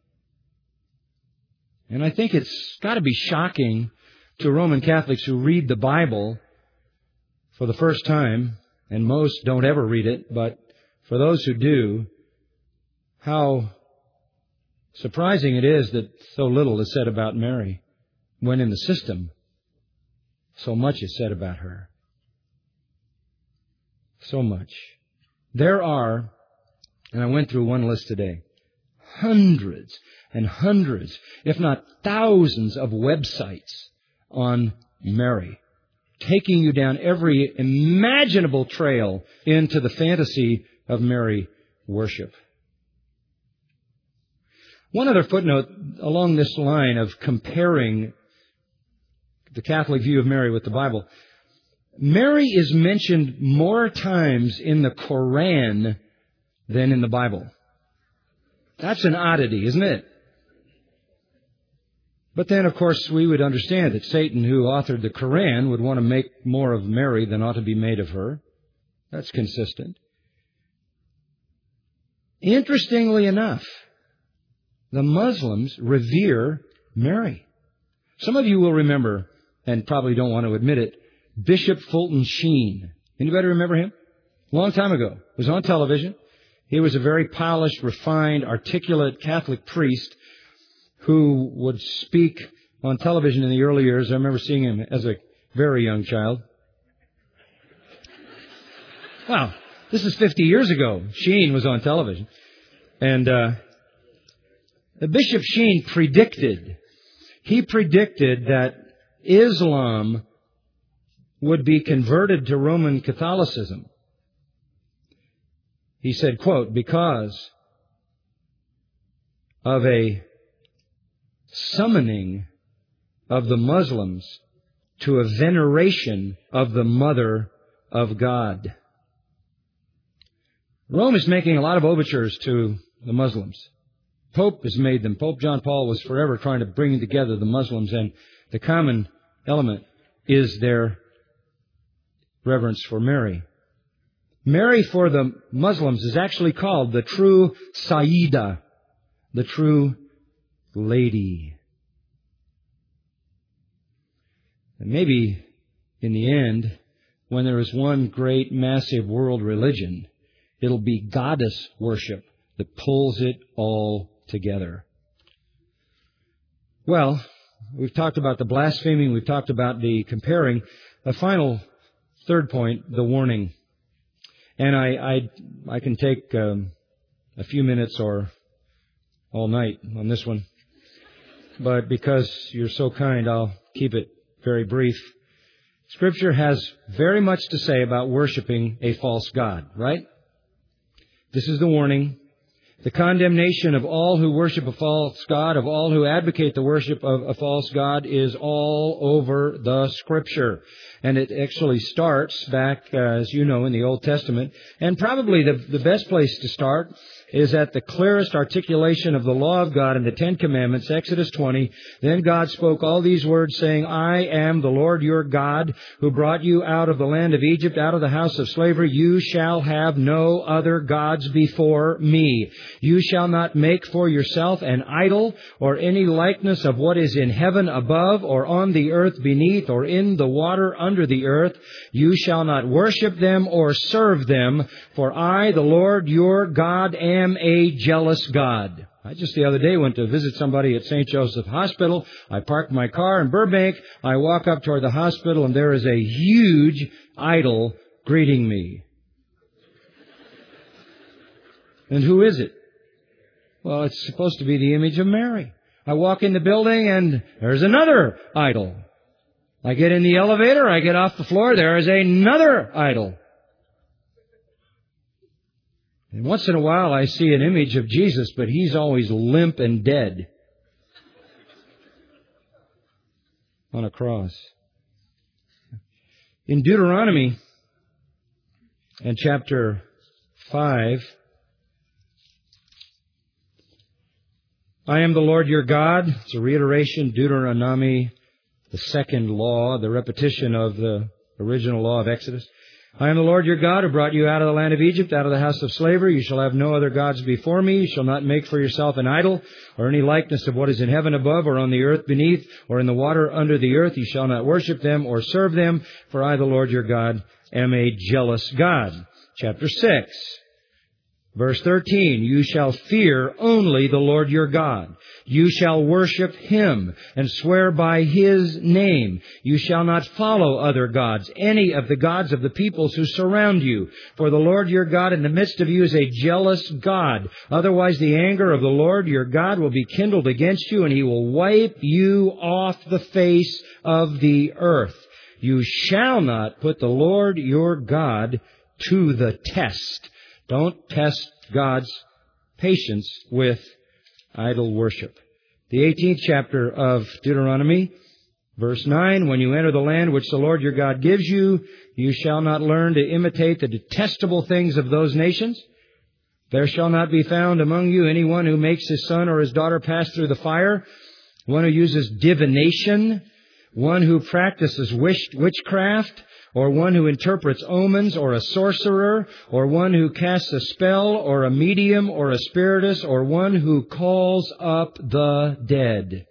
And I think it's got to be shocking to Roman Catholics who read the Bible for the first time, and most don't ever read it, but for those who do, how surprising it is that so little is said about Mary, when in the system so much is said about her. So much. There are, and I went through one list today, hundreds and hundreds, if not thousands of websites on Mary, taking you down every imaginable trail into the fantasy of Mary worship. One other footnote along this line of comparing the Catholic view of Mary with the Bible. Mary is mentioned more times in the Koran than in the Bible. That's an oddity, isn't it? But then, of course, we would understand that Satan, who authored the Koran, would want to make more of Mary than ought to be made of her. That's consistent. Interestingly enough, the Muslims revere Mary. Some of you will remember, and probably don't want to admit it, Bishop Fulton Sheen. Anybody remember him? A long time ago. Was on television. He was a very polished, refined, articulate Catholic priest who would speak on television in the early years. I remember seeing him as a very young child. Wow, this is 50 years ago. Sheen was on television. And Bishop Sheen predicted that Islam would be converted to Roman Catholicism. He said, quote, because of a summoning of the Muslims to a veneration of the Mother of God. Rome is making a lot of overtures to the Muslims. Pope has made them. Pope John Paul was forever trying to bring together the Muslims, and the common element is their reverence for Mary. Mary for the Muslims is actually called the true Sayyida, the true lady. And maybe in the end, when there is one great massive world religion, It'll be goddess worship that pulls it all together. Well, we've talked about the blaspheming. We've talked about the comparing. A final third point, the warning. And I can take a few minutes or all night on this one. But because you're so kind, I'll keep it very brief. Scripture has very much to say about worshiping a false god, right? This is the warning. The condemnation of all who worship a false god, of all who advocate the worship of a false god, is all over the Scripture. And it actually starts back, as you know, in the Old Testament. And probably the best place to start is at the clearest articulation of the law of God in the Ten Commandments, Exodus 20. Then God spoke all these words, saying, I am the Lord your God, who brought you out of the land of Egypt, out of the house of slavery. You shall have no other gods before me. You shall not make for yourself an idol, or any likeness of what is in heaven above, or on the earth beneath, or in the water under the earth. You shall not worship them or serve them, for I, the Lord your God, am a jealous God. I just the other day went to visit somebody at St. Joseph Hospital. I parked my car in Burbank. I walk up toward the hospital, and there is a huge idol greeting me. And who is it? Well, it's supposed to be the image of Mary. I walk in the building, and there's another idol. I get in the elevator, I get off the floor, there is another idol. And once in a while I see an image of Jesus, but He's always limp and dead on a cross. In Deuteronomy, in chapter 5, I am the Lord your God. It's a reiteration, Deuteronomy, the second law, the repetition of the original law of Exodus. I am the Lord your God who brought you out of the land of Egypt, out of the house of slavery. You shall have no other gods before me. You shall not make for yourself an idol or any likeness of what is in heaven above or on the earth beneath or in the water under the earth. You shall not worship them or serve them, for I, the Lord your God, am a jealous God. Chapter 6. Verse 13, you shall fear only the Lord your God. You shall worship Him and swear by His name. You shall not follow other gods, any of the gods of the peoples who surround you. For the Lord your God in the midst of you is a jealous God. Otherwise the anger of the Lord your God will be kindled against you, and He will wipe you off the face of the earth. You shall not put the Lord your God to the test. Don't test God's patience with idol worship. The 18th chapter of Deuteronomy, verse 9, when you enter the land which the Lord your God gives you, you shall not learn to imitate the detestable things of those nations. There shall not be found among you anyone who makes his son or his daughter pass through the fire, one who uses divination, one who practices witchcraft, or one who interprets omens, or a sorcerer, or one who casts a spell, or a medium, or a spiritist, or one who calls up the dead.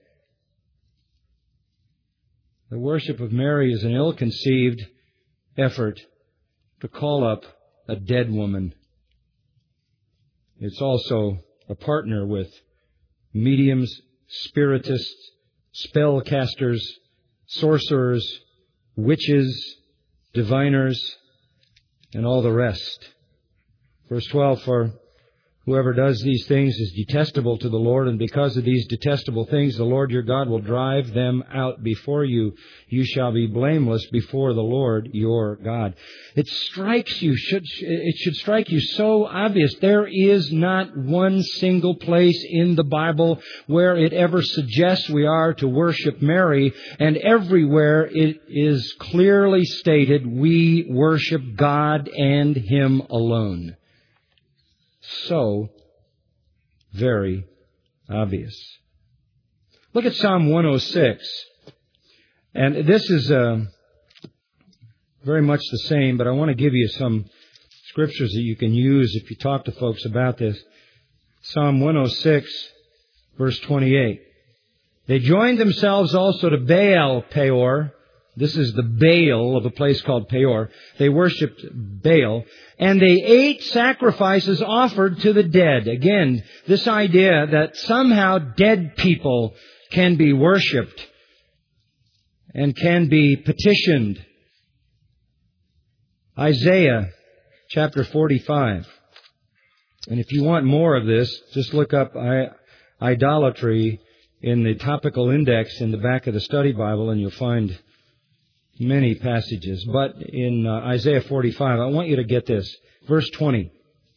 The worship of Mary is an ill-conceived effort to call up a dead woman. It's also a partner with mediums, spiritists, spellcasters, sorcerers, witches, diviners, and all the rest. Verse 12, for whoever does these things is detestable to the Lord, and because of these detestable things, the Lord your God will drive them out before you. You shall be blameless before the Lord your God. It strikes you, it should strike you so obvious. There is not one single place in the Bible where it ever suggests we are to worship Mary, and everywhere it is clearly stated we worship God and Him alone. So very obvious. Look at Psalm 106. And this is very much the same, but I want to give you some scriptures that you can use if you talk to folks about this. Psalm 106, verse 28. They joined themselves also to Baal Peor, This is the Baal of a place called Peor. They worshipped Baal. And they ate sacrifices offered to the dead. Again, this idea that somehow dead people can be worshipped and can be petitioned. Isaiah chapter 45. And if you want more of this, just look up idolatry in the topical index in the back of the study Bible, and you'll find many passages. But in Isaiah 45, I want you to get this. Verse 20.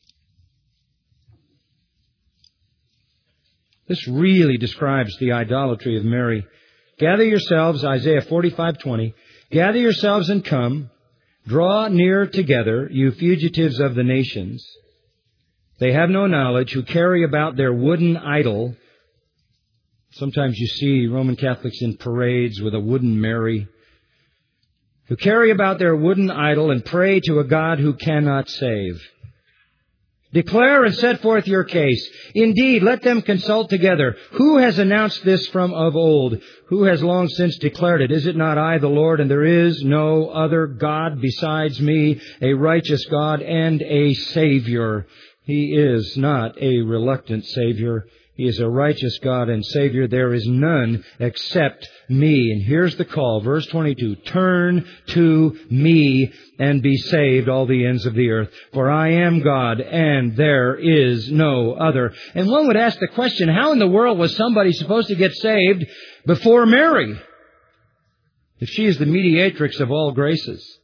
This really describes the idolatry of Mary. Gather yourselves, Isaiah 45:20. Gather yourselves and come. Draw near together, you fugitives of the nations. They have no knowledge, who carry about their wooden idol. Sometimes you see Roman Catholics in parades with a wooden Mary. Who carry about their wooden idol and pray to a God who cannot save. Declare and set forth your case. Indeed, let them consult together. Who has announced this from of old? Who has long since declared it? Is it not I, the Lord, and there is no other God besides me, a righteous God and a Savior? He is not a reluctant Savior. He is a righteous God and Savior. There is none except me. And here's the call, verse 22. Turn to me and be saved, all the ends of the earth. For I am God and there is no other. And one would ask the question, how in the world was somebody supposed to get saved before Mary, if she is the mediatrix of all graces?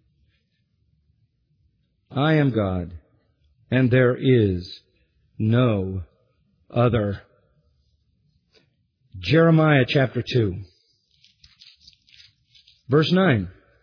I am God and there is no other. Jeremiah chapter 2, verse 9.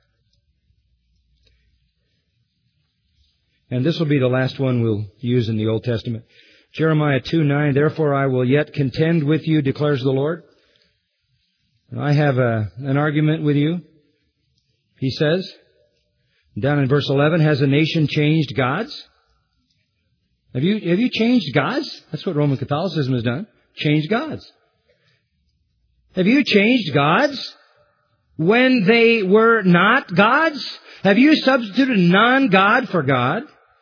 And this will be the last one we'll use in the Old Testament. Jeremiah 2:9. Therefore I will yet contend with you, declares the Lord. I have an argument with you, he says. Down in verse 11, has a nation changed gods? Have you changed gods? That's what Roman Catholicism has done. Changed gods. Have you changed gods when they were not gods? Have you substituted non-God for God?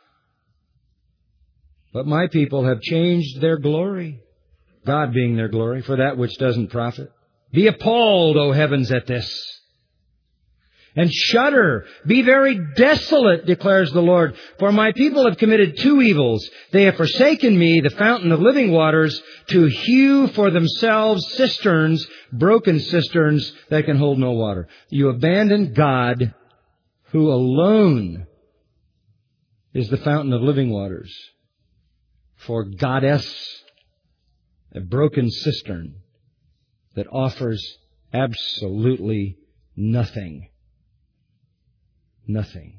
But my people have changed their glory, God being their glory, for that which doesn't profit. Be appalled, O heavens, at this. And shudder, be very desolate, declares the Lord. For my people have committed two evils. They have forsaken me, the fountain of living waters, to hew for themselves cisterns, broken cisterns that can hold no water. You abandon God, who alone is the fountain of living waters, for goddess, a broken cistern that offers absolutely nothing. Nothing.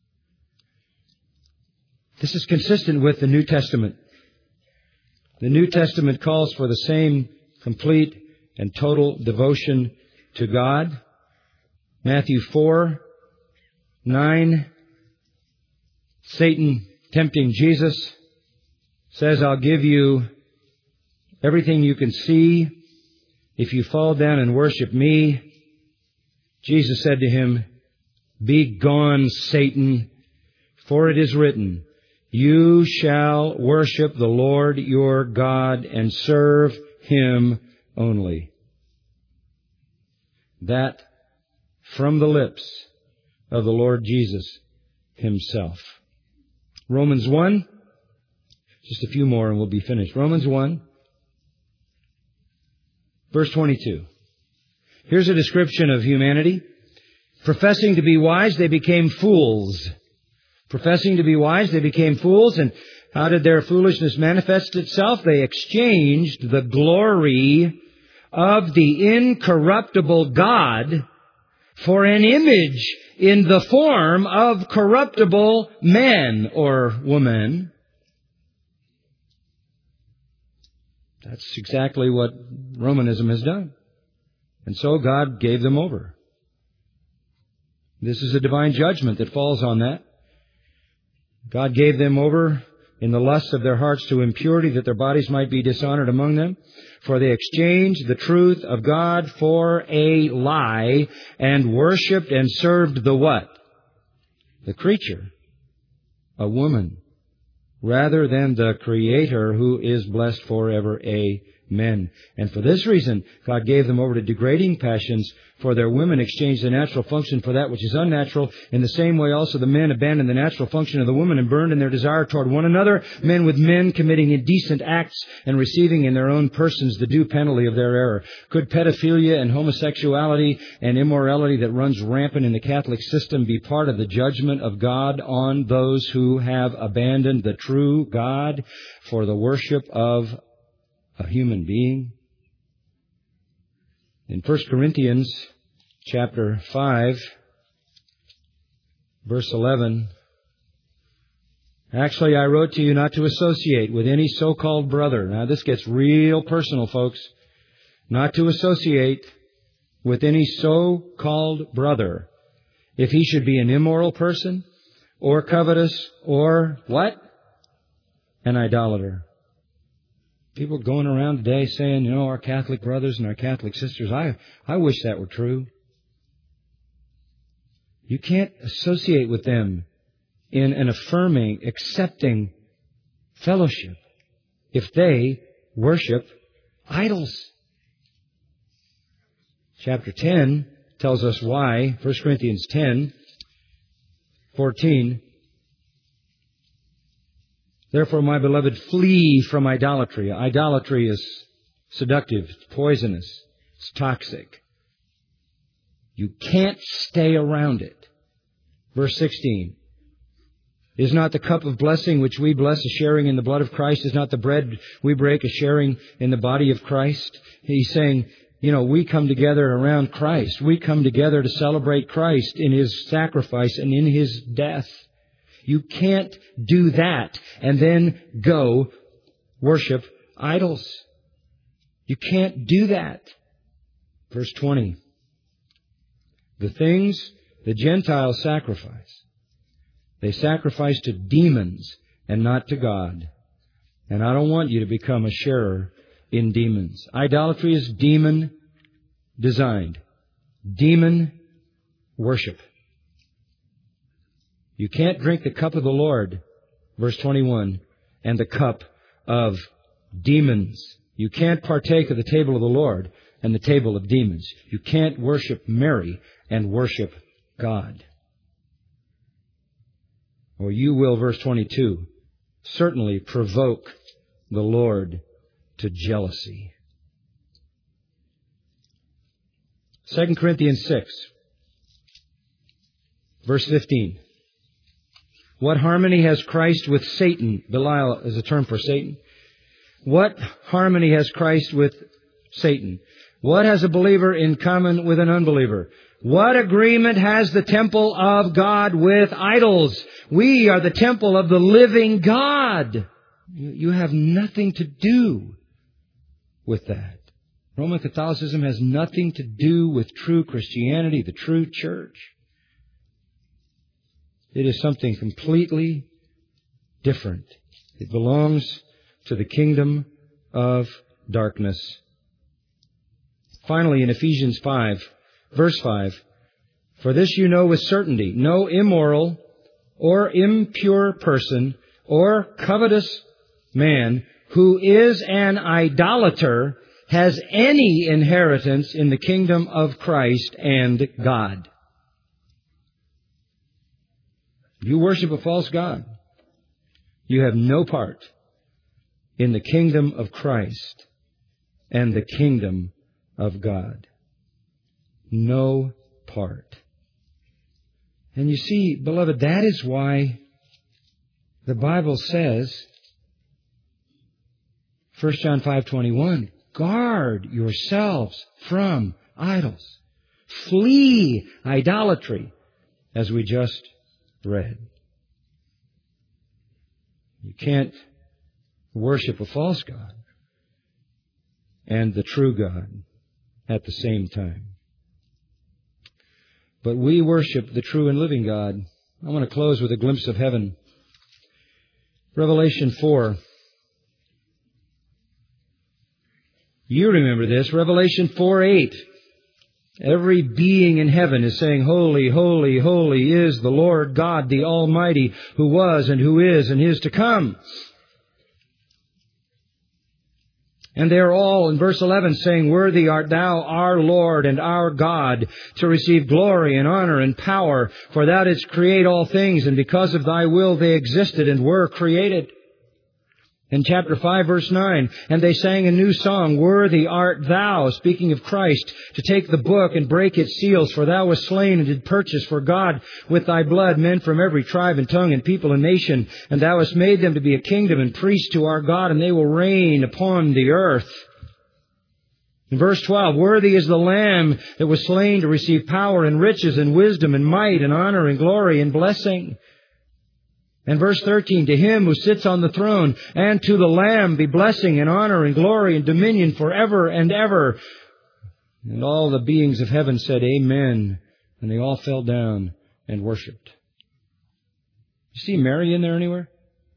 This is consistent with the New Testament. The New Testament calls for the same complete and total devotion to God. Matthew 4:9. Satan tempting Jesus says, I'll give you everything you can see if you fall down and worship me. Jesus said to him, Be gone, Satan, for it is written, You shall worship the Lord your God and serve Him only. That from the lips of the Lord Jesus Himself. Romans 1. Just a few more and we'll be finished. Romans 1, verse 22. Here's a description of humanity. Professing to be wise, they became fools. Professing to be wise, they became fools. And how did their foolishness manifest itself? They exchanged the glory of the incorruptible God for an image in the form of corruptible man or woman. That's exactly what Romanism has done. And so God gave them over. This is a divine judgment that falls on that. God gave them over in the lusts of their hearts to impurity, that their bodies might be dishonored among them. For they exchanged the truth of God for a lie, and worshipped and served the what? The creature, a woman, rather than the Creator, who is blessed forever. Amen. And for this reason, God gave them over to degrading passions, for their women exchanged the natural function for that which is unnatural. In the same way also the men abandoned the natural function of the woman and burned in their desire toward one another, men with men committing indecent acts and receiving in their own persons the due penalty of their error. Could pedophilia and homosexuality and immorality that runs rampant in the Catholic system be part of the judgment of God on those who have abandoned the true God for the worship of a human being? In 1 Corinthians chapter 5, verse 11, actually, I wrote to you not to associate with any so-called brother. Now, this gets real personal, folks. Not to associate with any so-called brother, if he should be an immoral person, or covetous, or what? An idolater. People going around today saying, our Catholic brothers and our Catholic sisters, I wish that were true. You can't associate with them in an affirming, accepting fellowship if they worship idols. Chapter 10 tells us why. 1 Corinthians 10:14. Therefore, my beloved, flee from idolatry. Idolatry is seductive, it's poisonous, it's toxic. You can't stay around it. Verse 16. Is not the cup of blessing which we bless a sharing in the blood of Christ? Is not the bread we break a sharing in the body of Christ? He's saying, we come together around Christ. We come together to celebrate Christ in His sacrifice and in His death. You can't do that and then go worship idols. You can't do that. Verse 20. The things the Gentiles sacrifice, they sacrifice to demons and not to God. And I don't want you to become a sharer in demons. Idolatry is demon designed. Demon worship. You can't drink the cup of the Lord, verse 21, and the cup of demons. You can't partake of the table of the Lord and the table of demons. You can't worship Mary and worship God. Or you will, verse 22, certainly provoke the Lord to jealousy. 2 Corinthians 6, verse 15. What harmony has Christ with Satan? Belial is a term for Satan. What harmony has Christ with Satan? What has a believer in common with an unbeliever? What agreement has the temple of God with idols? We are the temple of the living God. You have nothing to do with that. Roman Catholicism has nothing to do with true Christianity, the true church. It is something completely different. It belongs to the kingdom of darkness. Finally, in Ephesians 5, verse 5, for this you know with certainty, no immoral or impure person or covetous man who is an idolater has any inheritance in the kingdom of Christ and God. You worship a false god, you have no part in the kingdom of Christ and the kingdom of God. No part. And you see, beloved, that is why the Bible says, 1 John 5:21, guard yourselves from idols. Flee idolatry, as we just read. You can't worship a false god and the true God at the same time. But we worship the true and living God. I want to close with a glimpse of heaven. Revelation 4. You remember this. Revelation 4:8. Every being in heaven is saying, Holy, holy, holy is the Lord God, the Almighty, who was and who is and is to come. And they are all, in verse 11, saying, Worthy art thou, our Lord and our God, to receive glory and honor and power, for thou didst create all things, and because of thy will they existed and were created. In chapter 5, verse 9, and they sang a new song, Worthy art thou, speaking of Christ, to take the book and break its seals, for thou wast slain and did purchase for God with thy blood men from every tribe and tongue and people and nation, and thou hast made them to be a kingdom and priests to our God, and they will reign upon the earth. In verse 12, Worthy is the Lamb that was slain to receive power and riches and wisdom and might and honor and glory and blessing. And verse 13, To him who sits on the throne and to the Lamb be blessing and honor and glory and dominion forever and ever. And all the beings of heaven said, Amen. And they all fell down and worshipped. You see Mary in there anywhere?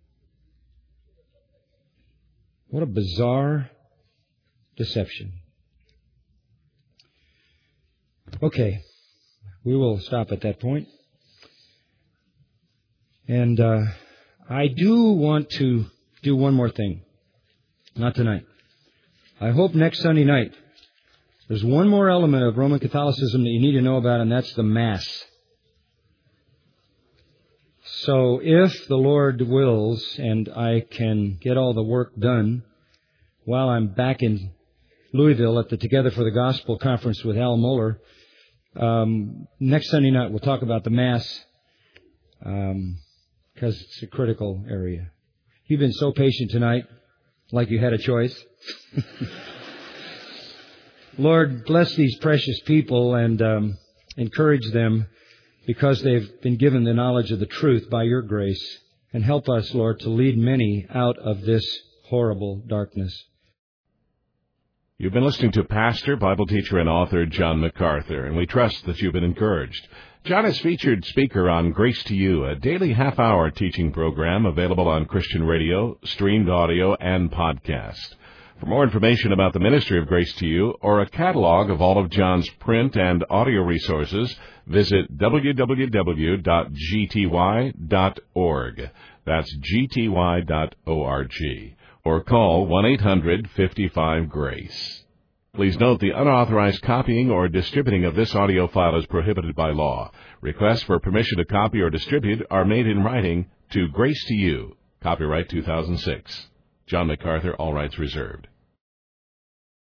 What a bizarre deception. Okay, we will stop at that point. And I do want to do one more thing. Not tonight. I hope next Sunday night. There's one more element of Roman Catholicism that you need to know about, and that's the Mass. So if the Lord wills, and I can get all the work done while I'm back in Louisville at the Together for the Gospel conference with Al Mohler, next Sunday night we'll talk about the Mass. Because it's a critical area. You've been so patient tonight, like you had a choice. Lord, bless these precious people and encourage them because they've been given the knowledge of the truth by your grace. And help us, Lord, to lead many out of this horrible darkness. You've been listening to pastor, Bible teacher, and author John MacArthur, and we trust that you've been encouraged. John is featured speaker on Grace to You, a daily half-hour teaching program available on Christian radio, streamed audio, and podcast. For more information about the ministry of Grace to You or a catalog of all of John's print and audio resources, visit www.gty.org. That's gty.org. Or call 1-800-55-GRACE. Please note the unauthorized copying or distributing of this audio file is prohibited by law. Requests for permission to copy or distribute are made in writing to Grace to You. Copyright 2006. John MacArthur, all rights reserved.